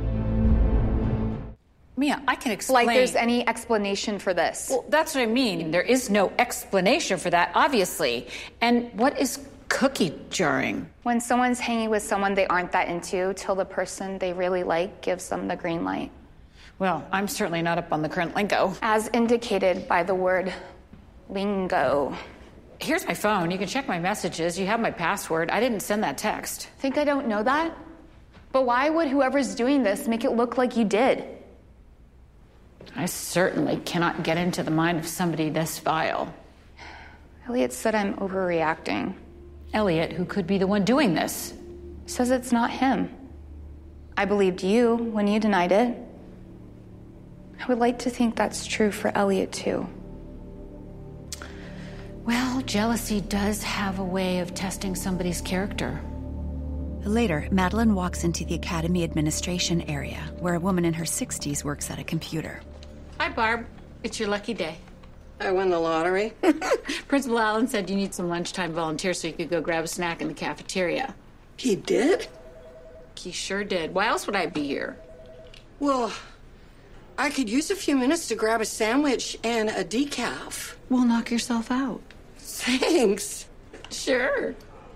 Mia, I can explain. Like there's any explanation for this. Well, that's what I mean. There is no explanation for that, obviously. And what is cookie jarring? When someone's hanging with someone they aren't that into till the person they really like gives them the green light. Well, I'm certainly not up on the current lingo. As indicated by the word lingo. Here's my phone. You can check my messages. You have my password. I didn't send that text. Think I don't know that? But why would whoever's doing this make it look like you did? I certainly cannot get into the mind of somebody this vile. Elliot said I'm overreacting. Elliot, who could be the one doing this, says it's not him. I believed you when you denied it. I would like to think that's true for Elliot, too. Well, jealousy does have a way of testing somebody's character. Later, Madeline walks into the academy administration area, where a woman in her sixties works at a computer. Hi, Barb. It's your lucky day. I won the lottery. Principal Allen said you need some lunchtime volunteers so you could go grab a snack in the cafeteria. He did? He sure did. Why else would I be here? Well, I could use a few minutes to grab a sandwich and a decaf. Well, knock yourself out. Thanks. Sure.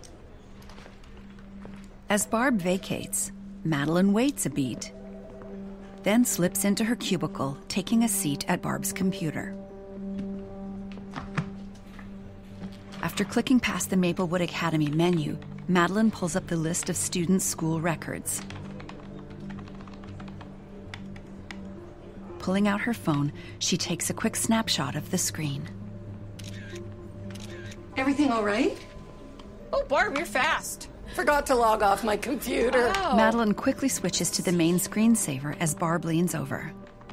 As Barb vacates, Madeline waits a beat, then slips into her cubicle, taking a seat at Barb's computer. After clicking past the Maplewood Academy menu, Madeline pulls up the list of students' school records. Pulling out her phone, she takes a quick snapshot of the screen. Everything all right? Oh, Barb, you're fast. Forgot to log off my computer. Oh. Madeline quickly switches to the main screensaver as Barb leans over.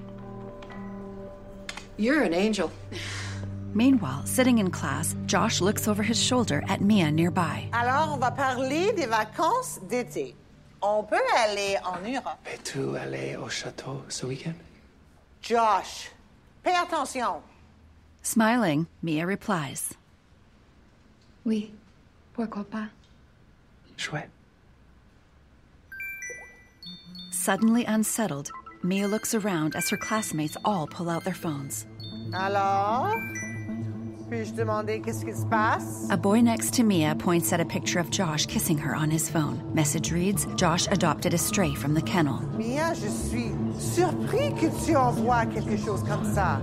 You're an angel. Meanwhile, sitting in class, Josh looks over his shoulder at Mia nearby. Alors, on va parler des vacances d'été. On peut aller en Europe. Peux-tu aller au château ce week-end? Josh, pay attention. Smiling, Mia replies. Oui, pourquoi pas? Chouette. Suddenly unsettled, Mia looks around as her classmates all pull out their phones. Alors, puis-je demander qu'est-ce qui se passe? A boy next to Mia points at a picture of Josh kissing her on his phone. Message reads, Josh adopted a stray from the kennel. Mia, je suis surpris que tu envoies quelque chose comme ça.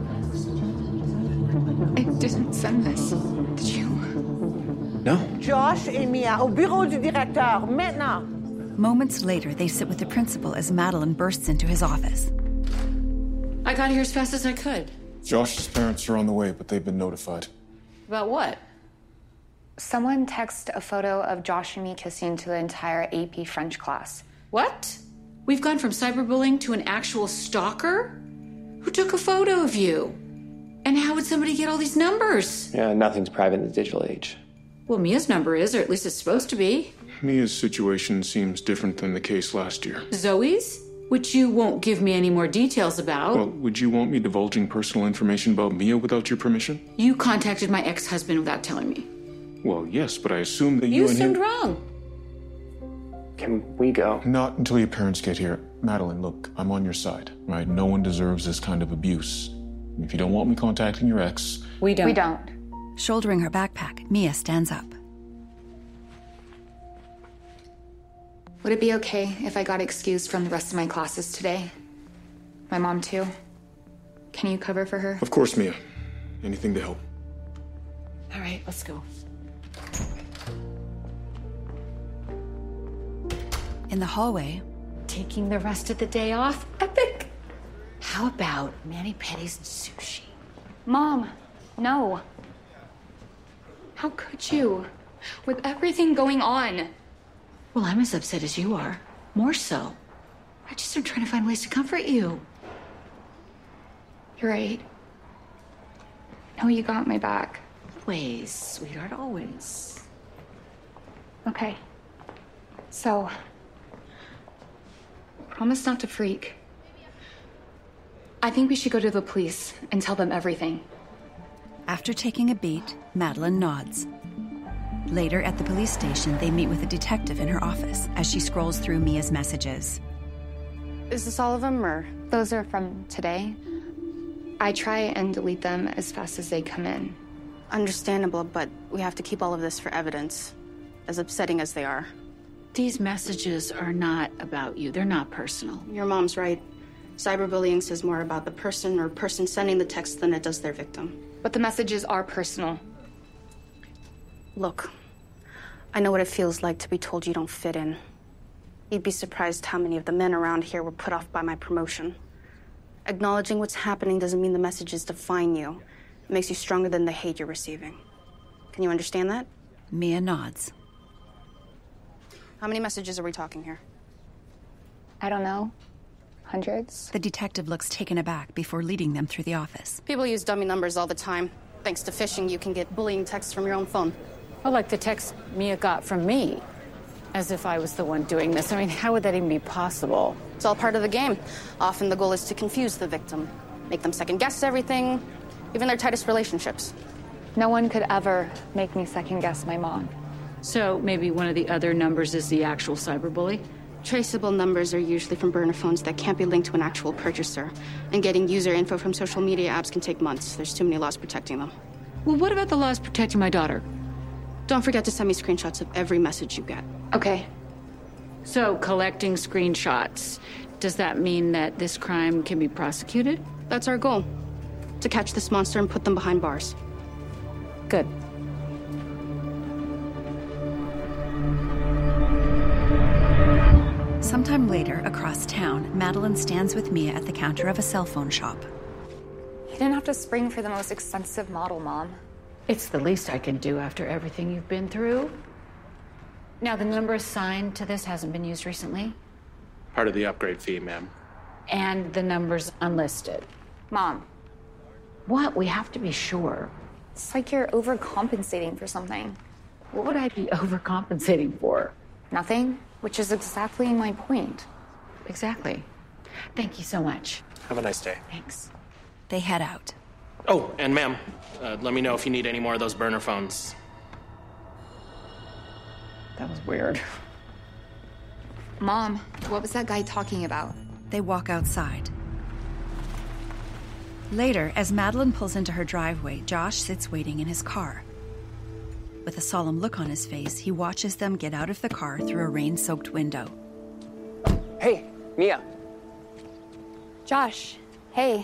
I didn't send this. Did you? No. Josh et Mia, au bureau du directeur, maintenant. Moments later, they sit with the principal as Madeline bursts into his office. I got here as fast as I could. Josh's parents are on the way, but they've been notified. About what? Someone texted a photo of Josh and me kissing to the entire A P French class. What? We've gone from cyberbullying to an actual stalker? Who took a photo of you? And how would somebody get all these numbers? Yeah, nothing's private in the digital age. Well, Mia's number is, or at least it's supposed to be. Mia's situation seems different than the case last year. Zoe's? Which you won't give me any more details about. Well, would you want me divulging personal information about Mia without your permission? You contacted my ex-husband without telling me. Well, yes, but I assumed that you, You and assumed him... wrong. Can we go? Not until your parents get here. Madeline, look, I'm on your side, right? No one deserves this kind of abuse. If you don't want me contacting your ex... We don't. We don't. Shouldering her backpack, Mia stands up. Would it be okay if I got excused from the rest of my classes today? My mom, too. Can you cover for her? Of course, Mia. Anything to help. All right, let's go. In the hallway, taking the rest of the day off? Epic! How about mani-pedis and sushi? Mom, no. How could you? With everything going on. Well, I'm as upset as you are. More so. I just am trying to find ways to comfort you. You're right. No, you got my back. Always, sweetheart, always. Okay. So, promise not to freak. I think we should go to the police and tell them everything. After taking a beat, Madeline nods. Later at the police station, they meet with a detective in her office as she scrolls through Mia's messages. Is this all of them, or? Those are from today. I try and delete them as fast as they come in. Understandable, but we have to keep all of this for evidence, as upsetting as they are. These messages are not about you. They're not personal. Your mom's right. Cyberbullying says more about the person or person sending the text than it does their victim. But the messages are personal. Look, I know what it feels like to be told you don't fit in. You'd be surprised how many of the men around here were put off by my promotion. Acknowledging what's happening doesn't mean the messages define you. It makes you stronger than the hate you're receiving. Can you understand that? Mia nods. How many messages are we talking here? I don't know. Hundreds? The detective looks taken aback before leading them through the office. People use dummy numbers all the time. Thanks to phishing, you can get bullying texts from your own phone. Well, like the text Mia got from me. As if I was the one doing this. I mean, how would that even be possible? It's all part of the game. Often the goal is to confuse the victim, make them second guess everything, even their tightest relationships. No one could ever make me second guess my mom. So maybe one of the other numbers is the actual cyberbully? Traceable numbers are usually from burner phones that can't be linked to an actual purchaser. And getting user info from social media apps can take months. There's too many laws protecting them. Well, what about the laws protecting my daughter? Don't forget to send me screenshots of every message you get. Okay. So, collecting screenshots. Does that mean that this crime can be prosecuted? That's our goal. To catch this monster and put them behind bars. Good. Sometime later, across town, Madeline stands with Mia at the counter of a cell phone shop. You didn't have to spring for the most expensive model, Mom. It's the least I can do after everything you've been through. Now, the number assigned to this hasn't been used recently. Part of the upgrade fee, ma'am. And the number's unlisted. Mom. What? We have to be sure. It's like you're overcompensating for something. What would I be overcompensating for? Nothing, which is exactly my point. Exactly. Thank you so much. Have a nice day. Thanks. They head out. Oh, and ma'am, uh, let me know if you need any more of those burner phones. That was weird. Mom, what was that guy talking about? They walk outside. Later, as Madeline pulls into her driveway, Josh sits waiting in his car. With a solemn look on his face, he watches them get out of the car through a rain-soaked window. Hey, Mia. Josh, hey.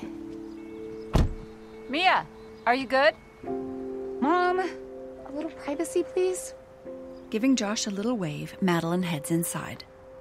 Mia, are you good? Mom, a little privacy, please? Giving Josh a little wave, Madeline heads inside.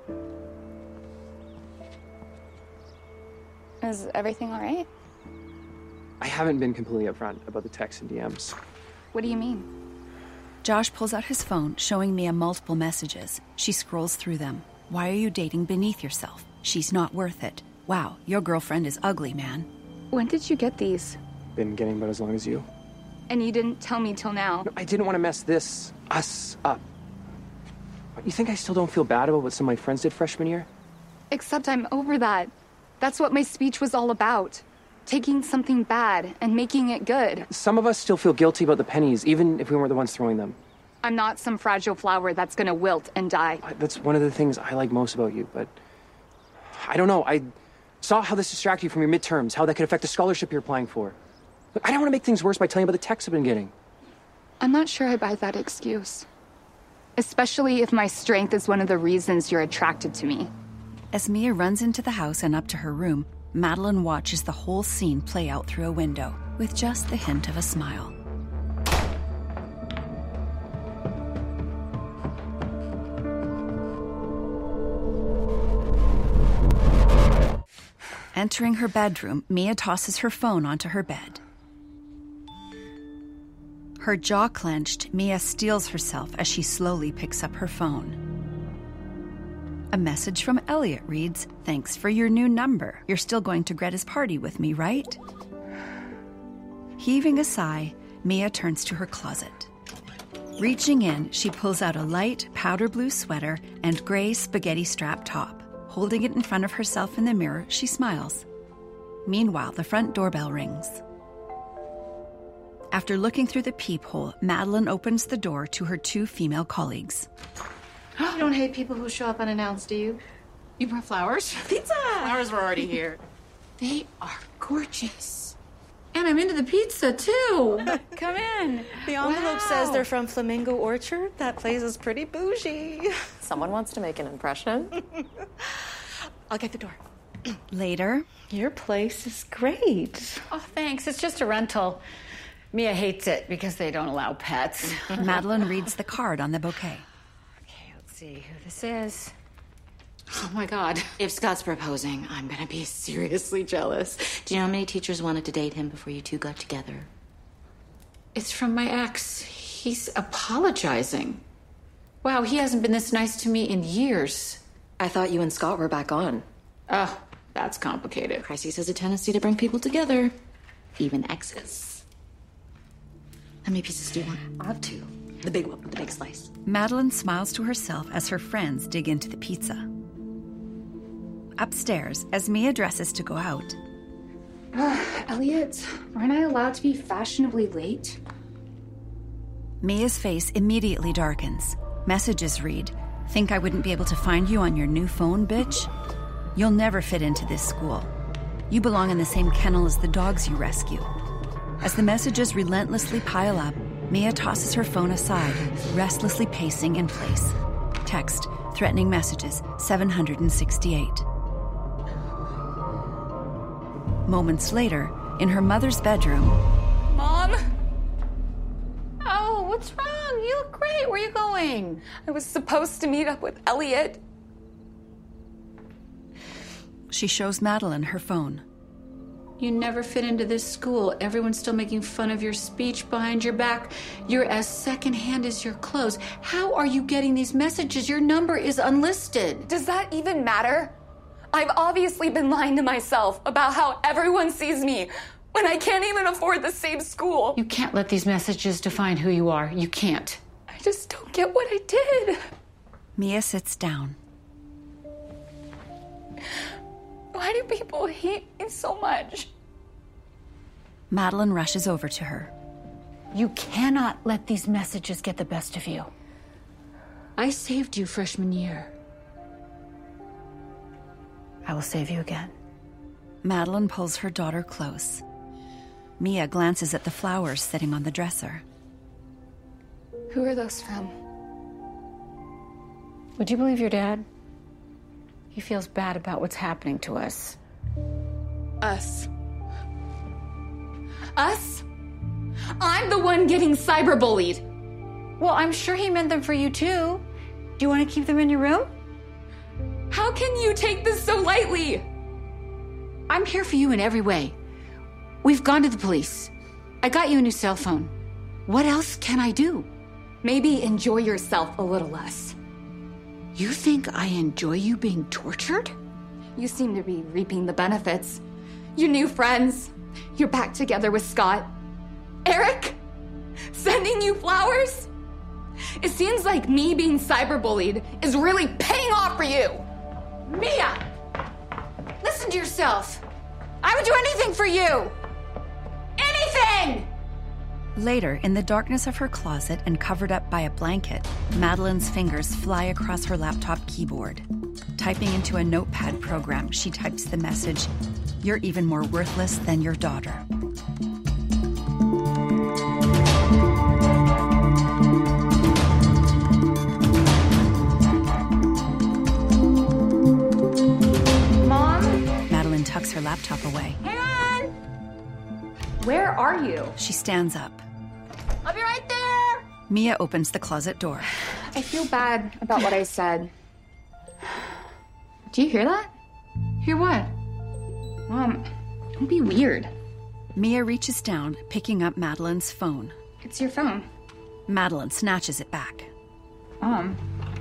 Is everything all right? I haven't been completely upfront about the texts and D Ms. What do you mean? Josh pulls out his phone, showing Mia multiple messages. She scrolls through them. Why are you dating beneath yourself? She's not worth it. Wow, your girlfriend is ugly, man. When did you get these? Been getting about as long as you. And you didn't tell me till now. No, I didn't want to mess this, us, up. You think I still don't feel bad about what some of my friends did freshman year? Except I'm over that. That's what my speech was all about. Taking something bad and making it good. Some of us still feel guilty about the pennies, even if we weren't the ones throwing them. I'm not some fragile flower that's gonna wilt and die. That's one of the things I like most about you, but... I don't know, I saw how this distracted you from your midterms, how that could affect the scholarship you're applying for. Look, I don't want to make things worse by telling you about the texts I've been getting. I'm not sure I buy that excuse. Especially if my strength is one of the reasons you're attracted to me. As Mia runs into the house and up to her room, Madeline watches the whole scene play out through a window. with just the hint of a smile. Entering her bedroom, Mia tosses her phone onto her bed. Her jaw clenched, Mia steels herself as she slowly picks up her phone. A message from Elliot reads, "Thanks for your new number. You're still going to Greta's party with me, right?" Heaving a sigh, Mia turns to her closet. Reaching in, she pulls out a light powder blue sweater and gray spaghetti strap top. Holding it in front of herself in the mirror, she smiles. Meanwhile, the front doorbell rings. After looking through the peephole, Madeline opens the door to her two female colleagues. You don't hate people who show up unannounced, do you? You brought flowers? Pizza! Flowers were already here. They are gorgeous. And I'm into the pizza, too. Come in. The envelope Wow. says they're from Flamingo Orchard. That place is pretty bougie. Someone wants to make an impression. I'll get the door. Later. Your place is great. Oh, thanks. It's just a rental. Mia hates it because they don't allow pets. Madeline reads the card on the bouquet. Okay, let's see who this is. Oh, my God. If Scott's proposing, I'm gonna be seriously jealous. Do you know how many teachers wanted to date him before you two got together? It's from my ex. He's apologizing. Wow, he hasn't been this nice to me in years. I thought you and Scott were back on. Oh, that's complicated. Crises has a tendency to bring people together, even exes. How many pieces do you want? I'll have two. The big one, the big slice. Madeline smiles to herself as her friends dig into the pizza. Upstairs, as Mia dresses to go out. Uh, Elliot, aren't I allowed to be fashionably late? Mia's face immediately darkens. Messages read, "Think I wouldn't be able to find you on your new phone, bitch? You'll never fit into this school. You belong in the same kennel as the dogs you rescue." As the messages relentlessly pile up, Mia tosses her phone aside, restlessly pacing in place. Text, threatening messages, seven hundred sixty-eight. Moments later, in her mother's bedroom, Mom? Oh, what's wrong? You look great. Where are you going? I was supposed to meet up with Elliot. she shows Madeline her phone. You never fit into this school. Everyone's still making fun of your speech behind your back. You're as secondhand as your clothes. How are you getting these messages? Your number is unlisted. Does that even matter? I've obviously been lying to myself about how everyone sees me when I can't even afford the same school. You can't let these messages define who you are. You can't. I just don't get what I did. Mia sits down. Why do people hate me so much? Madeline rushes over to her. You cannot let these messages get the best of you. I saved you freshman year. I will save you again. Madeline pulls her daughter close. Mia glances at the flowers sitting on the dresser. Who are those from? Would you believe your dad? He feels bad about what's happening to us. Us. Us? I'm the one getting cyberbullied. Well, I'm sure he meant them for you too. Do you want to keep them in your room? How can you take this so lightly? I'm here for you in every way. We've gone to the police. I got you a new cell phone. What else can I do? Maybe enjoy yourself a little less. You think I enjoy you being tortured? You seem to be reaping the benefits. Your new friends. You're back together with Scott. Eric? Sending you flowers? It seems like me being cyberbullied is really paying off for you. Mia! Listen to yourself. I would do anything for you. Anything! Later, in the darkness of her closet and covered up by a blanket, Madeline's fingers fly across her laptop keyboard. Typing into a notepad program, she types the message, "You're even more worthless than your daughter." Mom? Madeline tucks her laptop away. Hang on! Where are you? She stands up. I'll be right there! Mia opens the closet door. I feel bad about what I said. Do you hear that? Hear what? Mom, don't be weird. Mia reaches down, picking up Madeline's phone. It's your phone. Madeline snatches it back. Mom.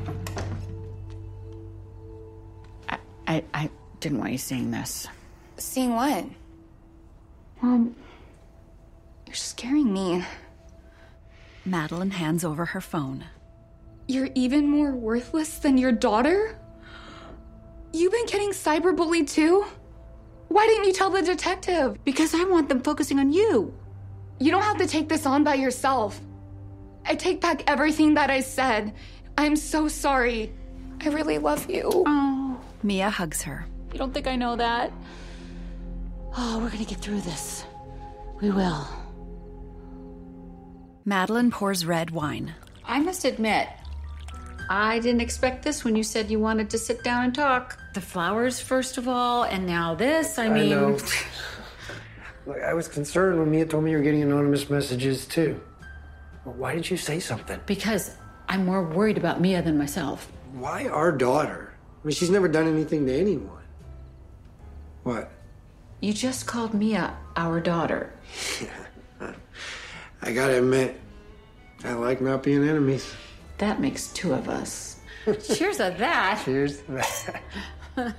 I, I, I didn't want you seeing this. Seeing what? Mom, you're scaring me. Madeline hands over her phone. You're even more worthless than your daughter? You've been getting cyberbullied too? Why didn't you tell the detective? Because I want them focusing on you. You don't have to take this on by yourself. I take back everything that I said. I'm so sorry. I really love you. Oh. Mia hugs her. You don't think I know that? Oh, we're gonna get through this. We will. Madeline pours red wine. I must admit, I didn't expect this when you said you wanted to sit down and talk. The flowers, first of all, and now this. I mean... I know. Look, I was concerned when Mia told me you were getting anonymous messages, too. Well, why didn't you say something? Because I'm more worried about Mia than myself. Why our daughter? I mean, she's never done anything to anyone. What? You just called Mia our daughter. I gotta admit, I like not being enemies. That makes two of us. Cheers to that. Cheers to that.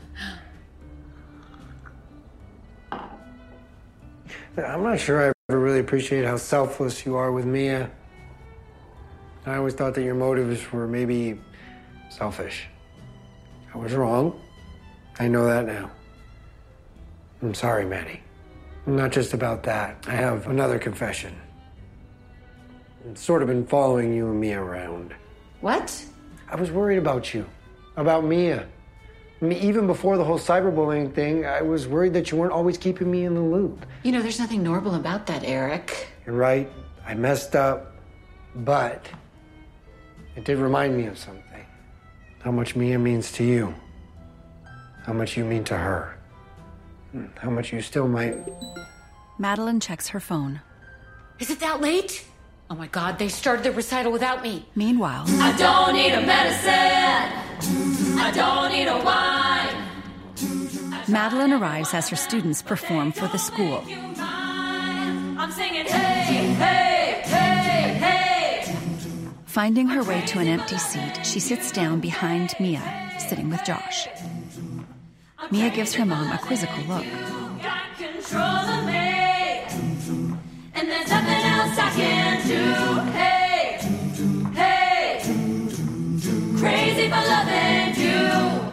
I'm not sure I ever really appreciate how selfless you are with Mia. I always thought that your motives were maybe selfish. I was wrong. I know that now. I'm sorry, Maddie. Not just about that. I have another confession. I've sort of been following you and Mia around. What? I was worried about you, about Mia. I mean, even before the whole cyberbullying thing, I was worried that you weren't always keeping me in the loop. You know, there's nothing normal about that, Eric. You're right. I messed up. But it did remind me of something. How much Mia means to you. How much you mean to her. How much you still might... Madeline checks her phone. Is it that late? Oh my God, they started the recital without me. Meanwhile... I don't need a medicine. I don't need a wine. Madeline arrives as her students perform for the school. I'm singing, hey, hey, hey, hey. Finding her way to an empty seat, she sits down behind Mia, sitting with Josh. Mia gives her mom a quizzical look. Got control of me. And there's nothing else I can do. Hey, hey. Crazy for loving you.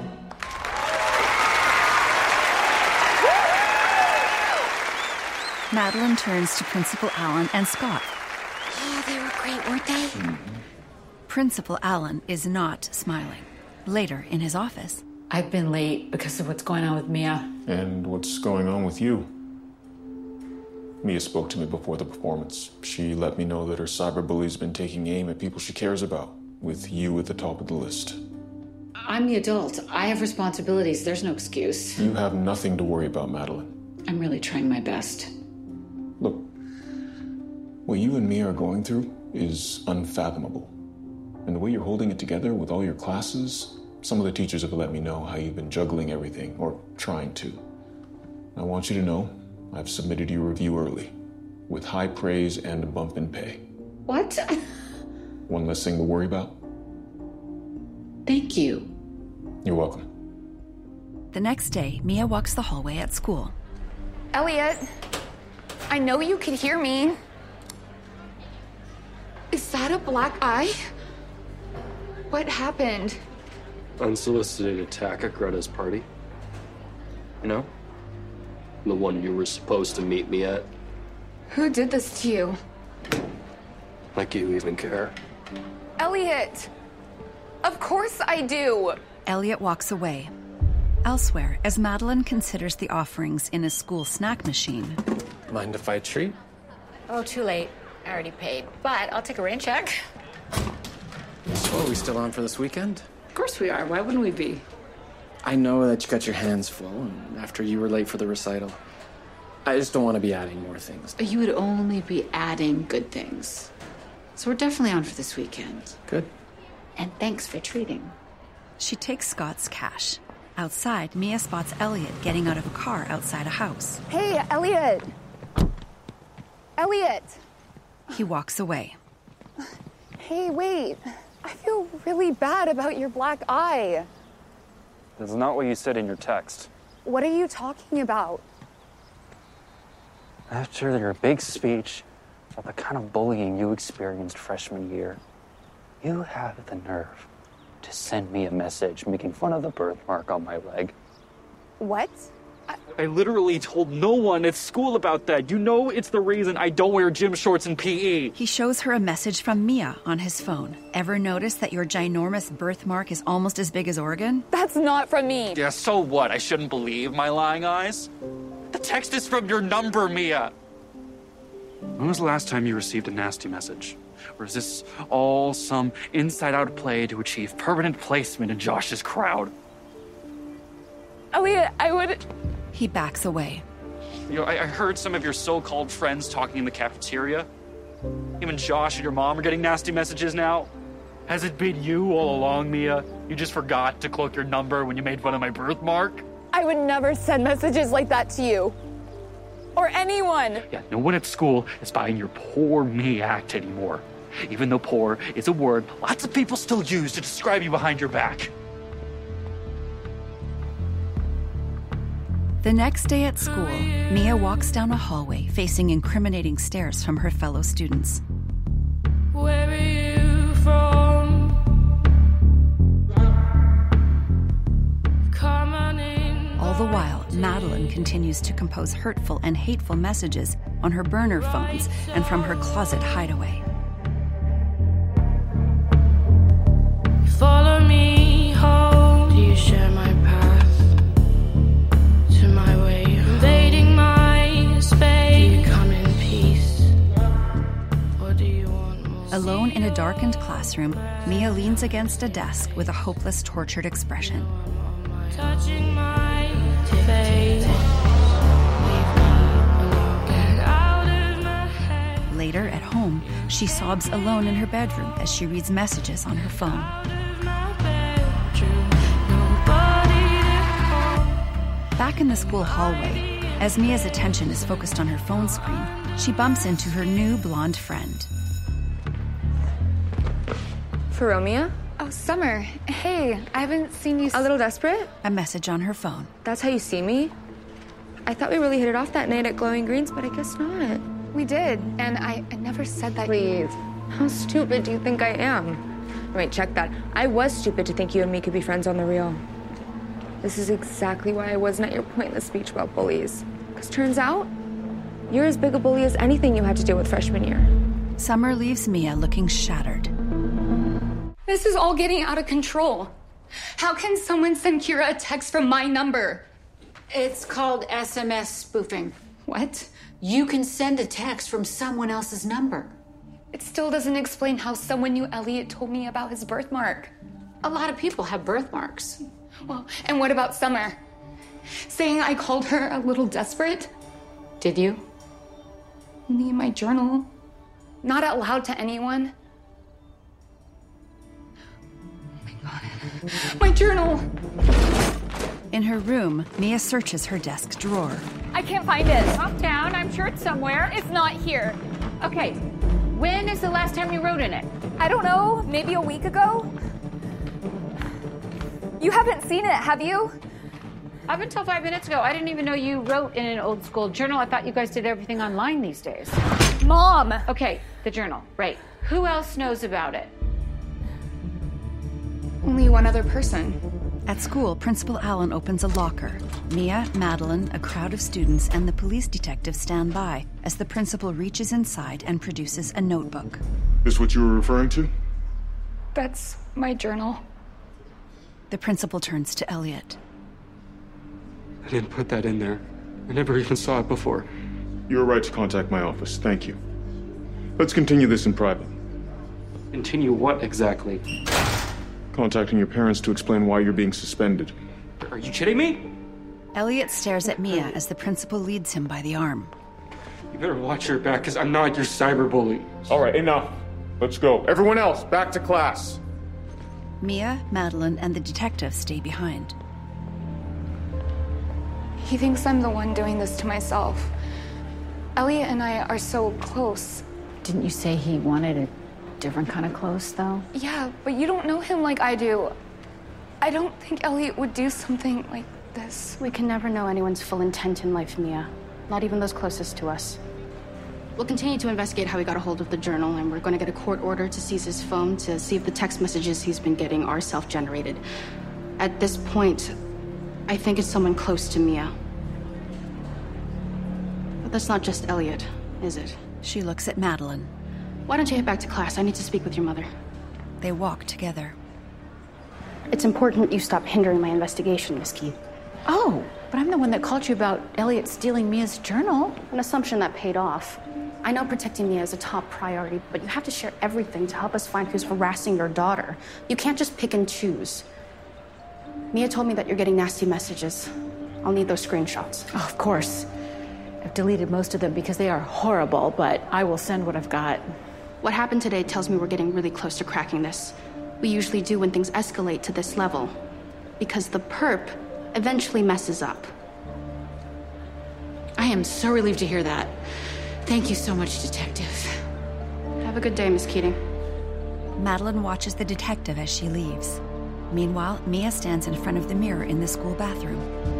Madeline turns to Principal Allen and Scott. Oh, they were great, weren't they? Mm-hmm. Principal Allen is not smiling. Later, in his office... I've been late because of what's going on with Mia. And what's going on with you? Mia spoke to me before the performance. She let me know that her cyberbully's been taking aim at people she cares about, with you at the top of the list. I'm the adult. I have responsibilities. There's no excuse. You have nothing to worry about, Madeline. I'm really trying my best. Look, what you and Mia are going through is unfathomable. And the way you're holding it together with all your classes, some of the teachers have let me know how you've been juggling everything, or trying to. I want you to know I've submitted your review early, with high praise and a bump in pay. What? One less thing to worry about. Thank you. You're welcome. The next day, Mia walks the hallway at school. Elliot, I know you can hear me. Is that a black eye? What happened? Unsolicited attack at Greta's party. You know? The one you were supposed to meet me at. Who did this to you? Like you even care. Elliot! Of course I do! Elliot walks away. Elsewhere, as Madeline considers the offerings in a school snack machine. Mind if I treat? Oh, too late. I already paid. But I'll take a rain check. So are we still on for this weekend? Of course we are. Why wouldn't we be? I know that you got your hands full and after you were late for the recital. I just don't want to be adding more things. You would only be adding good things. So we're definitely on for this weekend. Good. And thanks for treating. She takes Scott's cash. Outside, Mia spots Elliot getting out of a car outside a house. Hey, Elliot! Elliot! He walks away. Hey, wait. I feel really bad about your black eye. That's not what you said in your text. What are you talking about? After your big speech about the kind of bullying you experienced freshman year, you have the nerve to send me a message making fun of the birthmark on my leg. What? I literally told no one at school about that. You know it's the reason I don't wear gym shorts in P E. He shows her a message from Mia on his phone. Ever notice that your ginormous birthmark is almost as big as Oregon? That's not from me. Yeah, so what? I shouldn't believe my lying eyes? The text is from your number, Mia. When was the last time you received a nasty message? Or is this all some inside-out play to achieve permanent placement in Josh's crowd? Elliot, I would... He backs away. You know, I, I heard some of your so-called friends talking in the cafeteria. Even Josh and your mom are getting nasty messages now. Has it been you all along, Mia? You just forgot to cloak your number when you made fun of my birthmark? I would never send messages like that to you. Or anyone. Yeah, no one at school is buying your poor me act anymore. Even though poor is a word lots of people still use to describe you behind your back. The next day at school, Mia walks down a hallway facing incriminating stares from her fellow students. Where are you from? Come on in. All the while, Madeline continues to compose hurtful and hateful messages on her burner phones and from her closet hideaway. Follow me home. Do you share my path to my way? Invading my space. Do you come in peace? Or do you want more? Alone in a darkened classroom, Mia leans against a desk with a hopeless, tortured expression. Touching my face. Get out of my head. Later, at home, she sobs alone in her bedroom as she reads messages on her phone. Back in the school hallway, as Mia's attention is focused on her phone screen, she bumps into her new blonde friend. Feromia? Oh, Summer. Hey, I haven't seen you... A little desperate? A message on her phone. That's how you see me? I thought we really hit it off that night at Glowing Greens, but I guess not. We did, and I, I never said that... Please. How stupid do you think I am? Wait, check that. I was stupid to think you and me could be friends on the real. This is exactly why I wasn't at your pointless speech about bullies. Because turns out, you're as big a bully as anything you had to deal with freshman year. Summer leaves Mia looking shattered. This is all getting out of control. How can someone send Kira a text from my number? It's called S M S spoofing. What? You can send a text from someone else's number. It still doesn't explain how someone knew Elliot told me about his birthmark. A lot of people have birthmarks. Well, and what about Summer? Saying I called her a little desperate? Did you? Only in my journal. Not out loud to anyone. Oh my God. My journal! In her room, Mia searches her desk drawer. I can't find it. Calm down. I'm sure it's somewhere. It's not here. Okay. When is the last time you wrote in it? I don't know. Maybe a week ago? You haven't seen it, have you? Up until five minutes ago, I didn't even know you wrote in an old school journal. I thought you guys did everything online these days. Mom! Okay, the journal. Right. Who else knows about it? Only one other person. At school, Principal Allen opens a locker. Mia, Madeline, a crowd of students, and the police detective stand by as the principal reaches inside and produces a notebook. This what you were referring to? That's my journal. The principal turns to Elliot. I didn't put that in there. I never even saw it before. You were right to contact my office. Thank you. Let's continue this in private. Continue what exactly? Contacting your parents to explain why you're being suspended. Are you kidding me? Elliot stares at Mia as the principal leads him by the arm. You better watch your back, because I'm not your cyberbully. All right, enough. Let's go. Everyone else, back to class. Mia, Madeline, and the detective stay behind. He thinks I'm the one doing this to myself. Elliot and I are so close. Didn't you say he wanted a different kind of close, though? Yeah, but you don't know him like I do. I don't think Elliot would do something like this. We can never know anyone's full intent in life, Mia. Not even those closest to us. We'll continue to investigate how he got a hold of the journal, and we're going to get a court order to seize his phone to see if the text messages he's been getting are self-generated. At this point, I think it's someone close to Mia. But that's not just Elliot, is it? She looks at Madeline. Why don't you head back to class? I need to speak with your mother. They walk together. It's important you stop hindering my investigation, Miss Keith. Oh, but I'm the one that called you about Elliot stealing Mia's journal. An assumption that paid off. I know protecting Mia is a top priority, but you have to share everything to help us find who's harassing your daughter. You can't just pick and choose. Mia told me that you're getting nasty messages. I'll need those screenshots. Oh, of course. I've deleted most of them because they are horrible, but I will send what I've got. What happened today tells me we're getting really close to cracking this. We usually do when things escalate to this level. Because the perp eventually messes up. I am so relieved to hear that. Thank you so much, Detective. Have a good day, Miss Keating. Madeline watches the detective as she leaves. Meanwhile, Mia stands in front of the mirror in the school bathroom.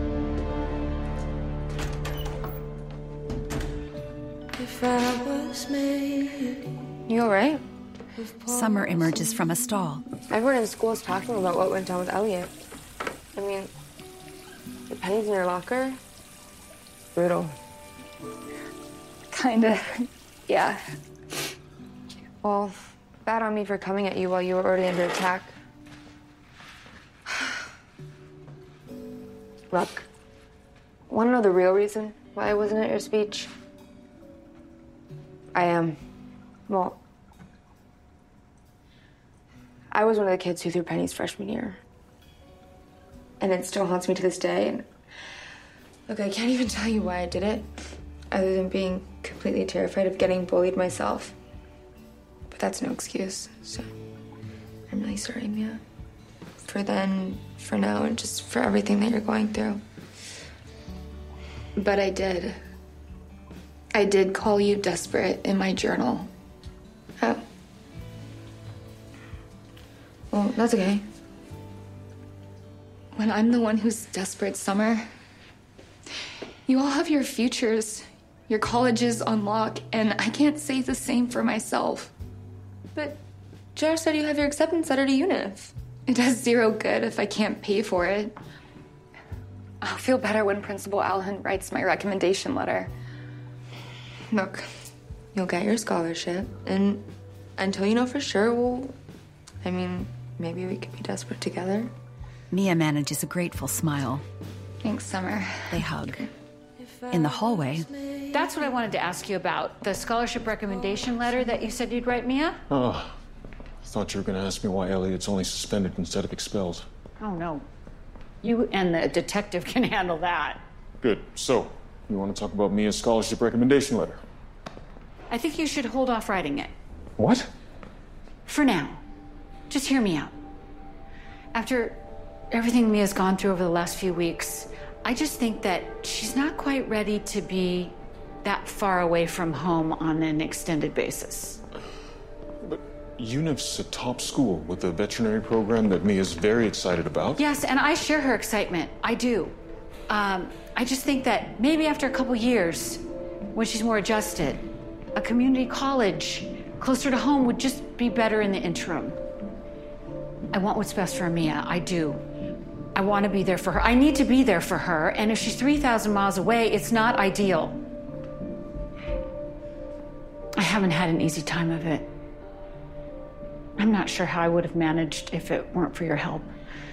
If I was made... You all right? Summer emerges from a stall. Everyone in school is talking about what went down with Elliot. I mean, the pennies in your locker? Brutal. Kinda, yeah. Well, bad on me for coming at you while you were already under attack. Look, want to know the real reason why I wasn't at your speech? I am, well, I was one of the kids who threw pennies freshman year. And it still haunts me to this day. And look, I can't even tell you why I did it, other than being completely terrified of getting bullied myself. But that's no excuse, so I'm really sorry, Mia. For then, for now, and just for everything that you're going through. But I did. I did call you desperate in my journal. Oh. Well, that's okay. When I'm the one who's desperate, Summer, you all have your futures, your colleges on lock, and I can't say the same for myself. But Josh said you have your acceptance letter to UNIF. It does zero good if I can't pay for it. I'll feel better when Principal Allen writes my recommendation letter. Look, you'll get your scholarship, and until you know for sure, well, I mean, maybe we could be desperate together. Mia manages a grateful smile. Thanks, Summer. They hug. In the hallway... That's what I wanted to ask you about. The scholarship recommendation letter that you said you'd write, Mia? Oh, I thought you were going to ask me why Elliot's only suspended instead of expelled. Oh, no. You and the detective can handle that. Good. So, you want to talk about Mia's scholarship recommendation letter? I think you should hold off writing it. What? For now. Just hear me out. After everything Mia's gone through over the last few weeks, I just think that she's not quite ready to be that far away from home on an extended basis. But UNIF's a top school with a veterinary program that Mia's very excited about. Yes, and I share her excitement. I do. Um, I just think that maybe after a couple years, when she's more adjusted, a community college closer to home would just be better in the interim. I want what's best for Mia. I do. I want to be there for her. I need to be there for her, and if she's three thousand miles away, it's not ideal. I haven't had an easy time of it. I'm not sure how I would have managed if it weren't for your help.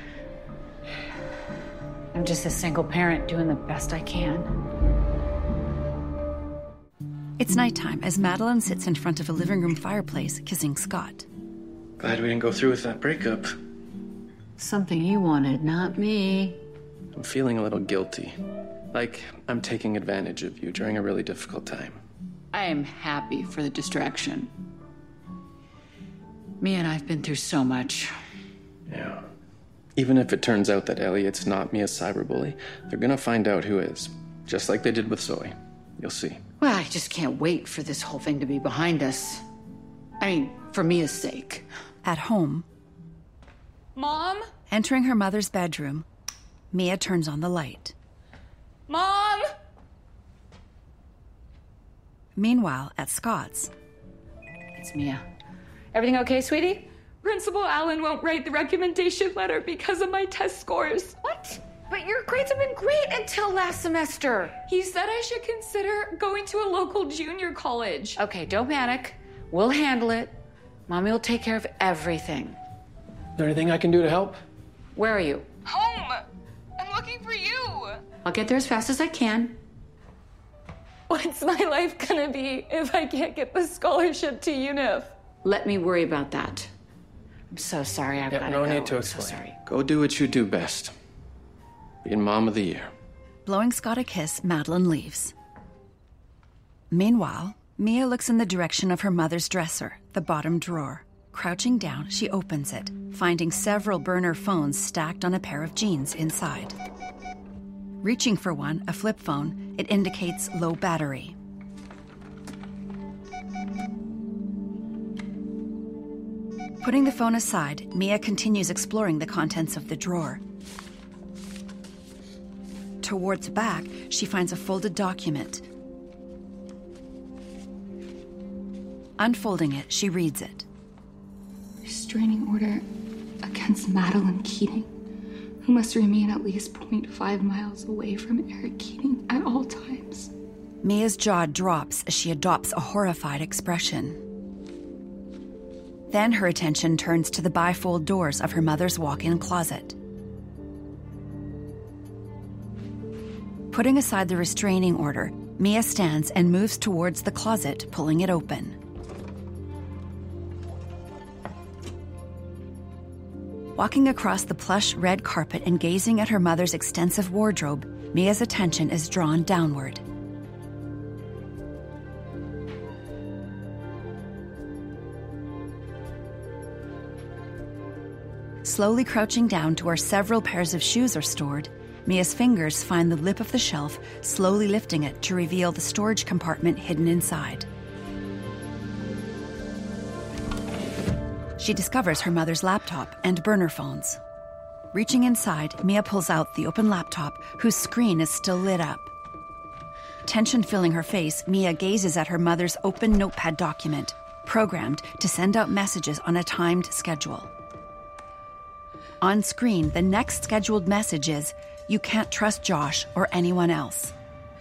I'm just a single parent doing the best I can. It's nighttime as Madeline sits in front of a living room fireplace, kissing Scott. Glad we didn't go through with that breakup. Something you wanted, not me. I'm feeling a little guilty. Like I'm taking advantage of you during a really difficult time. I am happy for the distraction. Mia and I have been through so much. Yeah. Even if it turns out that Elliot's not Mia's cyberbully, they're gonna find out who is. Just like they did with Zoe. You'll see. Well, I just can't wait for this whole thing to be behind us. I mean, for Mia's sake. At home, Mom? entering her mother's bedroom, Mia turns on the light. Mom? Meanwhile, at Scott's, It's Mia. Everything okay, sweetie? Principal Allen won't write the recommendation letter because of my test scores. What? But your grades have been great until last semester. He said I should consider going to a local junior college. Okay, don't panic. We'll handle it. Mommy will take care of everything. Is there anything I can do to help? Where are you? Home! I'm looking for you! I'll get there as fast as I can. What's my life gonna be if I can't get the scholarship to U N I F? Let me worry about that. I'm so sorry I've Yeah, gotta no go. need to I'm so explain. sorry. Go do what you do best. Being mom of the year. blowing Scott a kiss, Madeline leaves. Meanwhile, Mia looks in the direction of her mother's dresser, the bottom drawer. Crouching down, she opens it, finding several burner phones stacked on a pair of jeans inside. Reaching for one, a flip phone, it indicates low battery. Putting the phone aside, Mia continues exploring the contents of the drawer. Towards the back, she finds a folded document. Unfolding it, she reads it. Restraining order against Madeline Keating, who must remain at least zero point five miles away from Eric Keating at all times. Mia's jaw drops as she adopts a horrified expression. Then her attention turns to the bifold doors of her mother's walk-in closet. Putting aside the restraining order, Mia stands and moves towards the closet, pulling it open. Walking across the plush red carpet and gazing at her mother's extensive wardrobe, Mia's attention is drawn downward. Slowly crouching down to where several pairs of shoes are stored, Mia's fingers find the lip of the shelf, slowly lifting it to reveal the storage compartment hidden inside. She discovers her mother's laptop and burner phones. Reaching inside, Mia pulls out the open laptop, whose screen is still lit up. Tension filling her face, Mia gazes at her mother's open notepad document, programmed to send out messages on a timed schedule. On screen, the next scheduled message is, "You can't trust Josh or anyone else."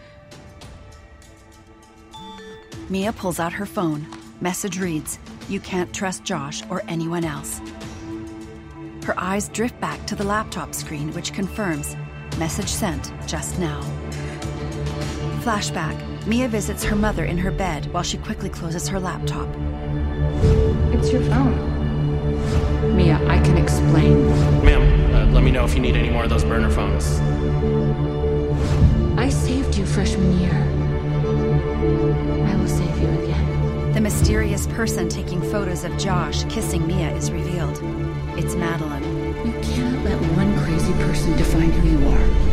Mia pulls out her phone. Message reads, "You can't trust Josh or anyone else." Her eyes drift back to the laptop screen, which confirms, message sent just now. Flashback, Mia visits her mother in her bed while she quickly closes her laptop. It's your phone. Mia, I can explain. Ma'am, uh, let me know if you need any more of those burner phones. I saved you freshman year. I will save you again. The mysterious person taking photos of Josh kissing Mia is revealed. It's Madeline. You cannot let one crazy person define who you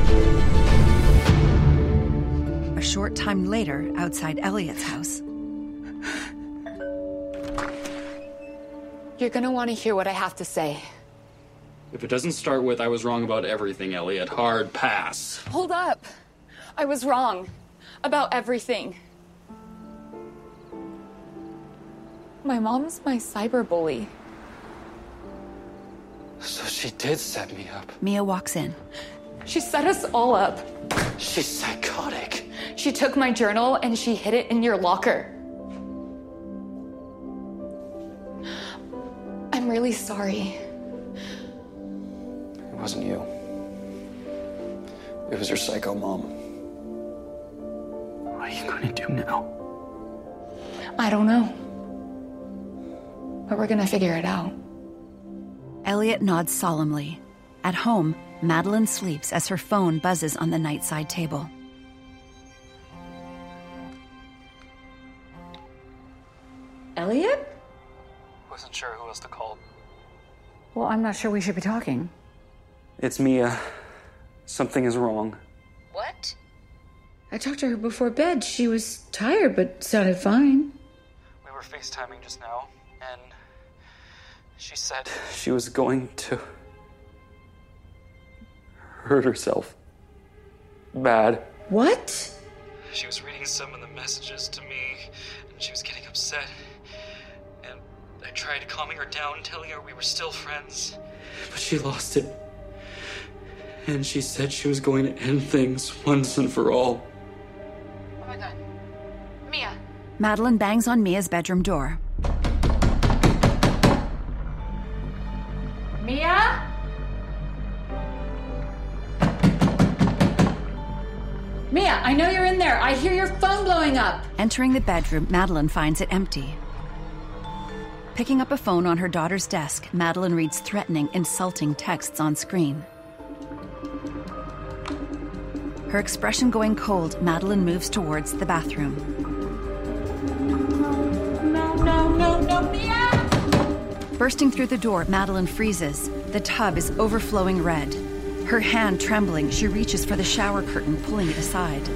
are. A short time later, outside Elliot's house, You're gonna want to hear what I have to say. If it doesn't start with, "I was wrong about everything," Elliot, hard pass. Hold up. I was wrong about everything. My mom's my cyberbully. So she did set me up. Mia walks in. She set us all up. She's psychotic. She took my journal and she hid it in your locker. I'm really sorry. It wasn't you. It was your psycho mom. What are you gonna do now? I don't know. But we're gonna figure it out. Elliot nods solemnly. At home, Madeline sleeps as her phone buzzes on the nightside table. Elliot? Wasn't sure who else to call. Well, I'm not sure we should be talking. It's Mia. Something is wrong. What? I talked to her before bed. She was tired, but sounded fine. We were FaceTiming just now, and she said she was going to hurt herself. Bad. What? She was reading some of the messages to me, and she was getting upset. And I tried calming her down, telling her we were still friends. But she lost it. And she said she was going to end things once and for all. Oh my god. Mia. Madeline bangs on Mia's bedroom door. Mia? Mia, I know you're in there. I hear your phone blowing up. Entering the bedroom, Madeline finds it empty. Picking up a phone on her daughter's desk, Madeline reads threatening, insulting texts on screen. Her expression going cold, Madeline moves towards the bathroom. No, no, no, no, Mia! Bursting through the door, Madeline freezes. The tub is overflowing red. Her hand trembling, she reaches for the shower curtain, pulling it aside.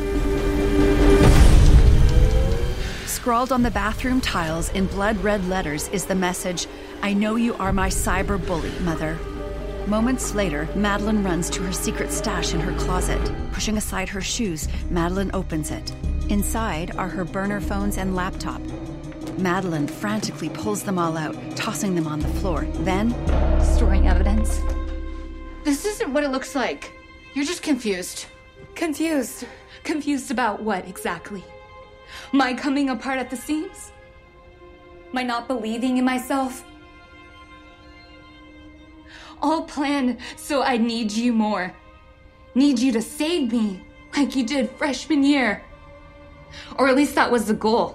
Scrawled on the bathroom tiles in blood-red letters is the message, "I know you are my cyber bully, Mother." Moments later, Madeline runs to her secret stash in her closet. Pushing aside her shoes, Madeline opens it. Inside are her burner phones and laptop. Madeline frantically pulls them all out, tossing them on the floor. Then, storing evidence. This isn't what it looks like. You're just confused. Confused? Confused about what exactly? My coming apart at the seams? My not believing in myself? All planned so I need you more. Need you to save me, like you did freshman year. Or at least that was the goal.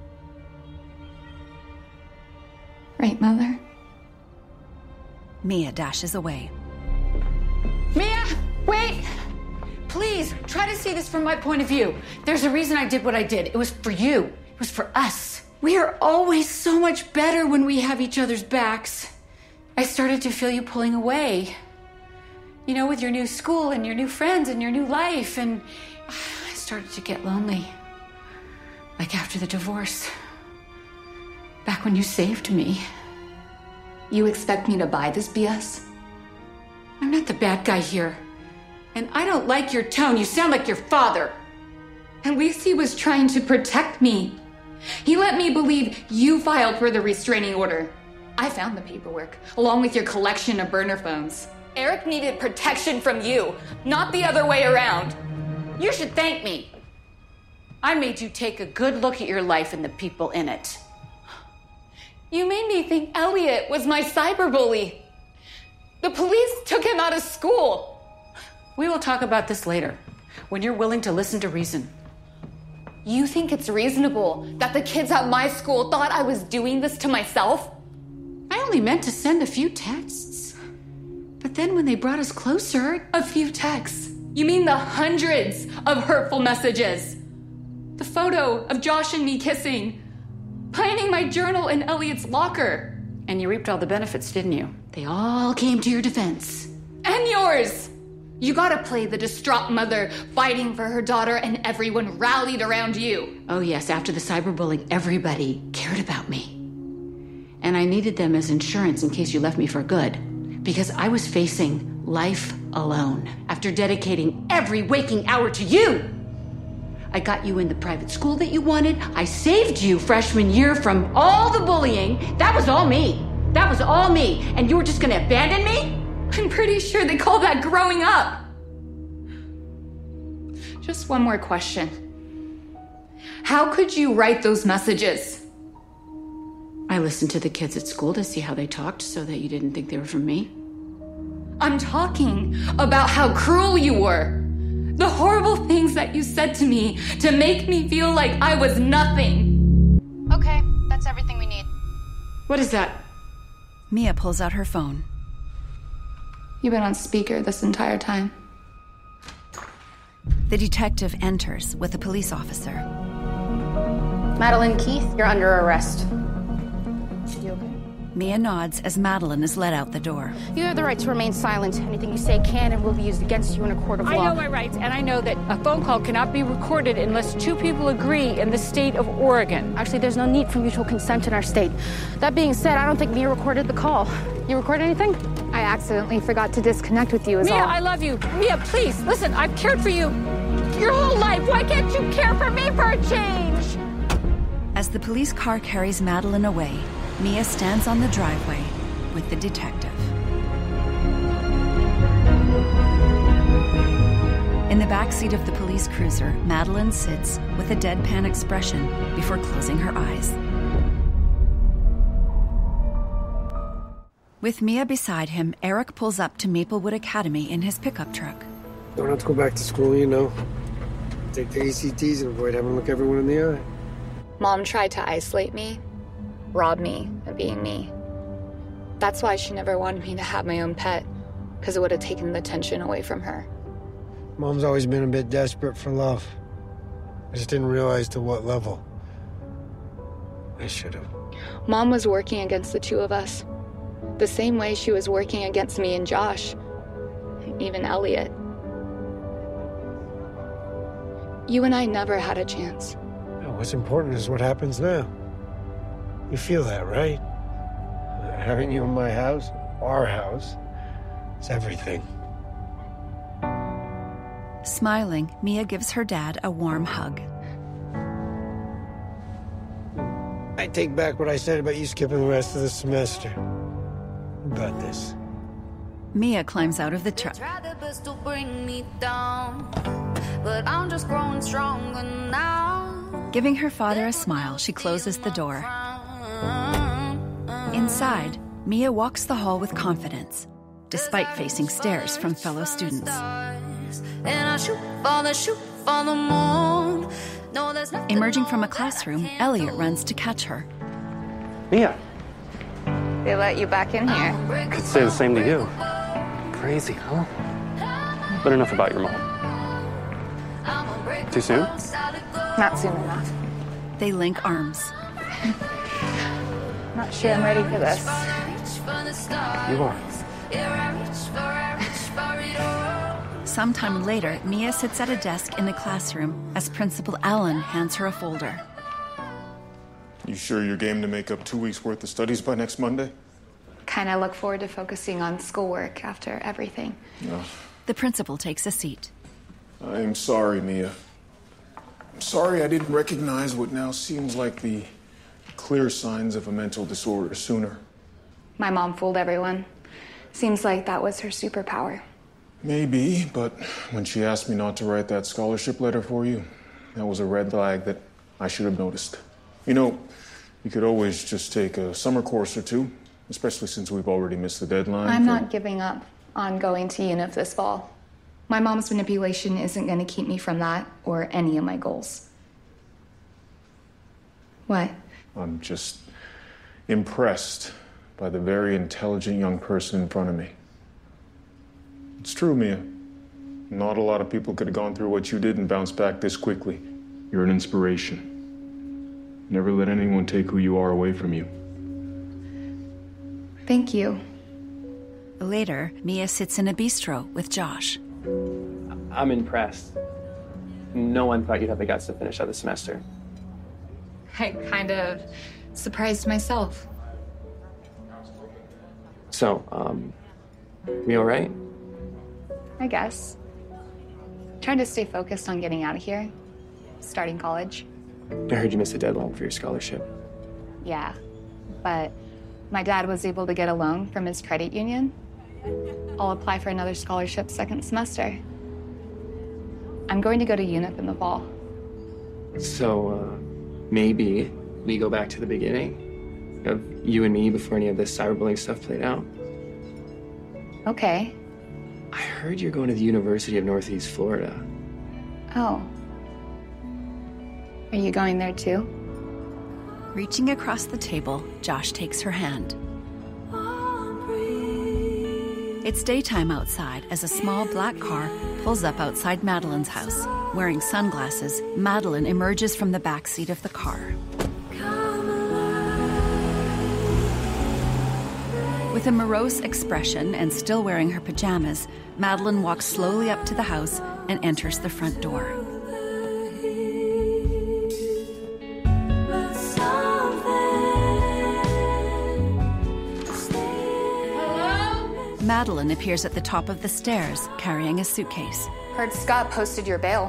Right, Mother? Mia dashes away. Mia, wait! Please, try to see this from my point of view. There's a reason I did what I did. It was for you. It was for us. We are always so much better when we have each other's backs. I started to feel you pulling away. You know, with your new school and your new friends and your new life, and I started to get lonely. Like after the divorce. Back when you saved me. You expect me to buy this B S? I'm not the bad guy here. And I don't like your tone. You sound like your father. At least he was trying to protect me. He let me believe you filed for the restraining order. I found the paperwork, along with your collection of burner phones. Eric needed protection from you, not the other way around. You should thank me. I made you take a good look at your life and the people in it. You made me think Elliot was my cyberbully. The police took him out of school. We will talk about this later, when you're willing to listen to reason. You think it's reasonable that the kids at my school thought I was doing this to myself? I only meant to send a few texts. But then when they brought us closer... A few texts? You mean the hundreds of hurtful messages? The photo of Josh and me kissing. Planning my journal in Elliot's locker. And you reaped all the benefits, didn't you? They all came to your defense. And yours! You gotta play the distraught mother fighting for her daughter, and everyone rallied around you. Oh yes, after the cyberbullying, everybody cared about me. And I needed them as insurance in case you left me for good. Because I was facing life alone after dedicating every waking hour to you. I got you in the private school that you wanted. I saved you freshman year from all the bullying. That was all me. That was all me. And you were just gonna abandon me? I'm pretty sure they call that growing up. Just one more question. How could you write those messages? I listened to the kids at school to see how they talked so that you didn't think they were from me. I'm talking about how cruel you were. The horrible things that you said to me to make me feel like I was nothing. Okay, that's everything we need. What is that? Mia pulls out her phone. You've been on speaker this entire time. The detective enters with a police officer. Madeline Keith, you're under arrest. You okay? Mia nods as Madeline is led out the door. You have the right to remain silent. Anything you say can and will be used against you in a court of I law. know my rights, and I know that a phone call cannot be recorded unless two people agree in the state of Oregon. Actually, there's no need for mutual consent in our state. That being said, I don't think Mia recorded the call. You record anything? I accidentally forgot to disconnect with you is Mia, all. I love you. Mia, please, listen, I've cared for you your whole life. Why can't you care for me for a change? As the police car carries Madeline away, Mia stands on the driveway with the detective. In the backseat of the police cruiser, Madeline sits with a deadpan expression before closing her eyes. With Mia beside him, Eric pulls up to Maplewood Academy in his pickup truck. Don't have to go back to school, you know. Take the A C Ts and avoid having to look everyone in the eye. Mom tried to isolate me, rob me of being me. That's why she never wanted me to have my own pet, because it would have taken the tension away from her. Mom's always been a bit desperate for love. I just didn't realize to what level. I should have. Mom was working against the two of us, the same way she was working against me and Josh, even Elliot. You and I never had a chance. What's important is what happens now. You feel that, right? Having you in my house, our house, it's everything. Smiling, Mia gives her dad a warm hug. I take back what I said about you skipping the rest of the semester. You got this. Mia climbs out of the truck. But I'm just growing stronger now. Giving her father a smile, she closes the door. Inside, Mia walks the hall with confidence, despite facing stares from fellow students. Emerging from a classroom, Elliot runs to catch her. Mia. They let you back in here. Could say the same to you. Crazy, huh? But enough about your mom. Too soon? Not soon enough. They link arms. Not sure I'm ready for this. You are. Sometime later, Mia sits at a desk in the classroom as Principal Allen hands her a folder. You sure you're game to make up two weeks' worth of studies by next Monday? Kind of look forward to focusing on schoolwork after everything. No. The principal takes a seat. I'm sorry, Mia. I'm sorry I didn't recognize what now seems like the clear signs of a mental disorder sooner. My mom fooled everyone. Seems like that was her superpower. Maybe, but when she asked me not to write that scholarship letter for you, that was a red flag that I should have noticed. You know, you could always just take a summer course or two, especially since we've already missed the deadline. I'm for... not giving up on going to U N I F this fall. My mom's manipulation isn't going to keep me from that or any of my goals. What? I'm just impressed by the very intelligent young person in front of me. It's true, Mia. Not a lot of people could have gone through what you did and bounced back this quickly. You're an inspiration. Never let anyone take who you are away from you. Thank you. Later, Mia sits in a bistro with Josh. I'm impressed. No one thought you'd have the guts to finish out the semester. I kind of surprised myself. So, um, you all right? I guess. Trying to stay focused on getting out of here. Starting college. I heard you missed the deadline for your scholarship. Yeah, but my dad was able to get a loan from his credit union. I'll apply for another scholarship second semester. I'm going to go to U N I F in the fall. So, uh, maybe we go back to the beginning of you and me before any of this cyberbullying stuff played out. Okay. I heard you're going to the University of Northeast Florida. Oh. Are you going there too? Reaching across the table, Josh takes her hand. It's daytime outside as a small black car pulls up outside Madeline's house. Wearing sunglasses, Madeline emerges from the backseat of the car. With a morose expression and still wearing her pajamas, Madeline walks slowly up to the house and enters the front door. Madeline appears at the top of the stairs, carrying a suitcase. Heard Scott posted your bail.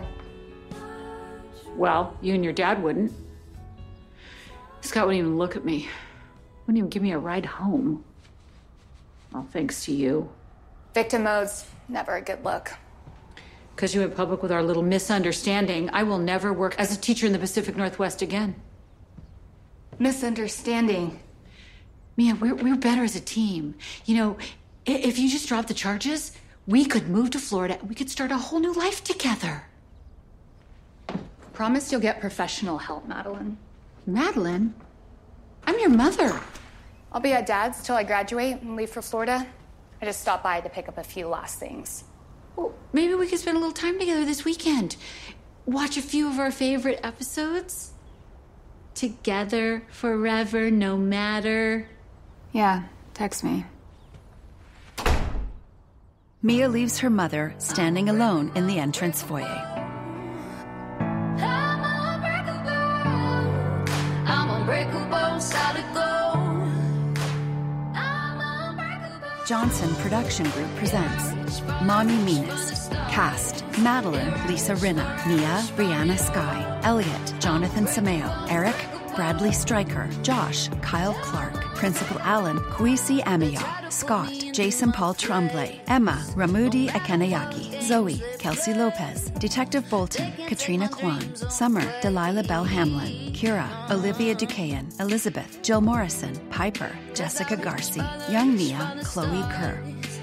Well, you and your dad wouldn't. Scott wouldn't even look at me. Wouldn't even give me a ride home. Well, thanks to you. Victim mode's never a good look. Because you went public with our little misunderstanding, I will never work as a teacher in the Pacific Northwest again. Misunderstanding? Mia, we're, we're better as a team. You know, if you just drop the charges, we could move to Florida and we could start a whole new life together. Promise you'll get professional help, Madeline. Madeline? I'm your mother. I'll be at Dad's till I graduate and leave for Florida. I just stopped by to pick up a few last things. Well, maybe we could spend a little time together this weekend. Watch a few of our favorite episodes. Together, forever, no matter. Yeah, text me. Mia leaves her mother standing alone in the entrance foyer. Johnson Production Group presents Mommy Minas. Cast: Madeline, Lisa Rinna, Mia, Brianna Skye, Elliot, Jonathan Sameo, Eric, Bradley Stryker, Josh, Kyle Clark, Principal Alan, Kwesi Amiya, Scott, Jason Paul Tremblay, Emma, Ramudi Akanayaki, Zoe, Kelsey Lopez, Detective Bolton, Katrina Kwan, Summer, Delilah Bell Hamlin, Kira, Olivia Ducayan, Elizabeth, Jill Morrison, Piper, Jessica Garci, Young Mia, Chloe Kerr.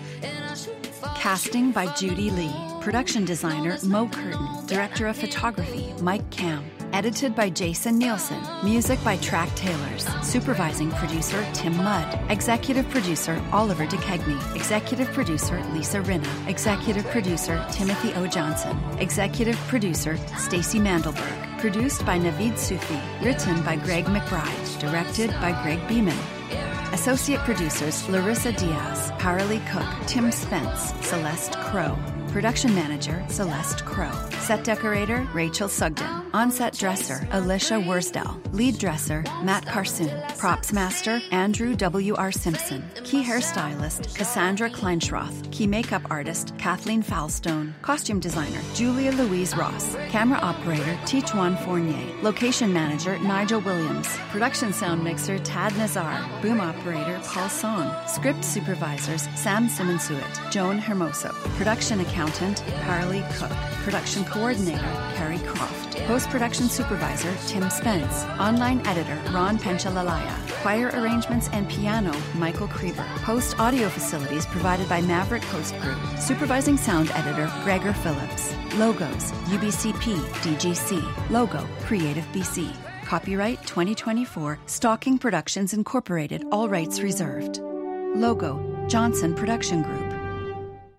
Casting by Judy Lee. Production designer Mo Curtin. Director of photography Mike Cam. Edited by Jason Nielsen. Music by Track Taylors. Supervising producer Tim Mudd. Executive producer Oliver DeKegney. Executive producer Lisa Rinna. Executive producer Timothy O. Johnson. Executive producer Stacy Mandelberg. Produced by Naveed Sufi. Written by Greg McBride. Directed by Greg Beeman. Associate producers Larissa Diaz, Paralee Cook, Tim Spence, Celeste Crow. Production manager Celeste Crow. Set decorator Rachel Sugden. On-set dresser Alicia Worsdell. Lead dresser Matt Carsoon. Props master Andrew W R Simpson. Key hairstylist Cassandra Kleinschroth. Key makeup artist Kathleen Falstone. Costume designer Julia Louise Ross. Camera operator Tichuan Fournier. Location manager Nigel Williams. Production sound mixer Tad Nazar. Boom operator Paul Song. Script supervisors Sam Simonsuit. Joan Hermoso. Production accountant Paralee Cook. Production coordinator Carrie Croft. Post-production supervisor Tim Spence. Online editor Ron Penchalalaya. Choir arrangements and piano Michael Krieber. Post audio facilities provided by Maverick Post Group. Supervising sound editor Gregor Phillips. Logos U B C P D G C. Logo Creative B C. Copyright twenty twenty-four Stalking Productions Incorporated. All rights reserved. Logo Johnson Production Group.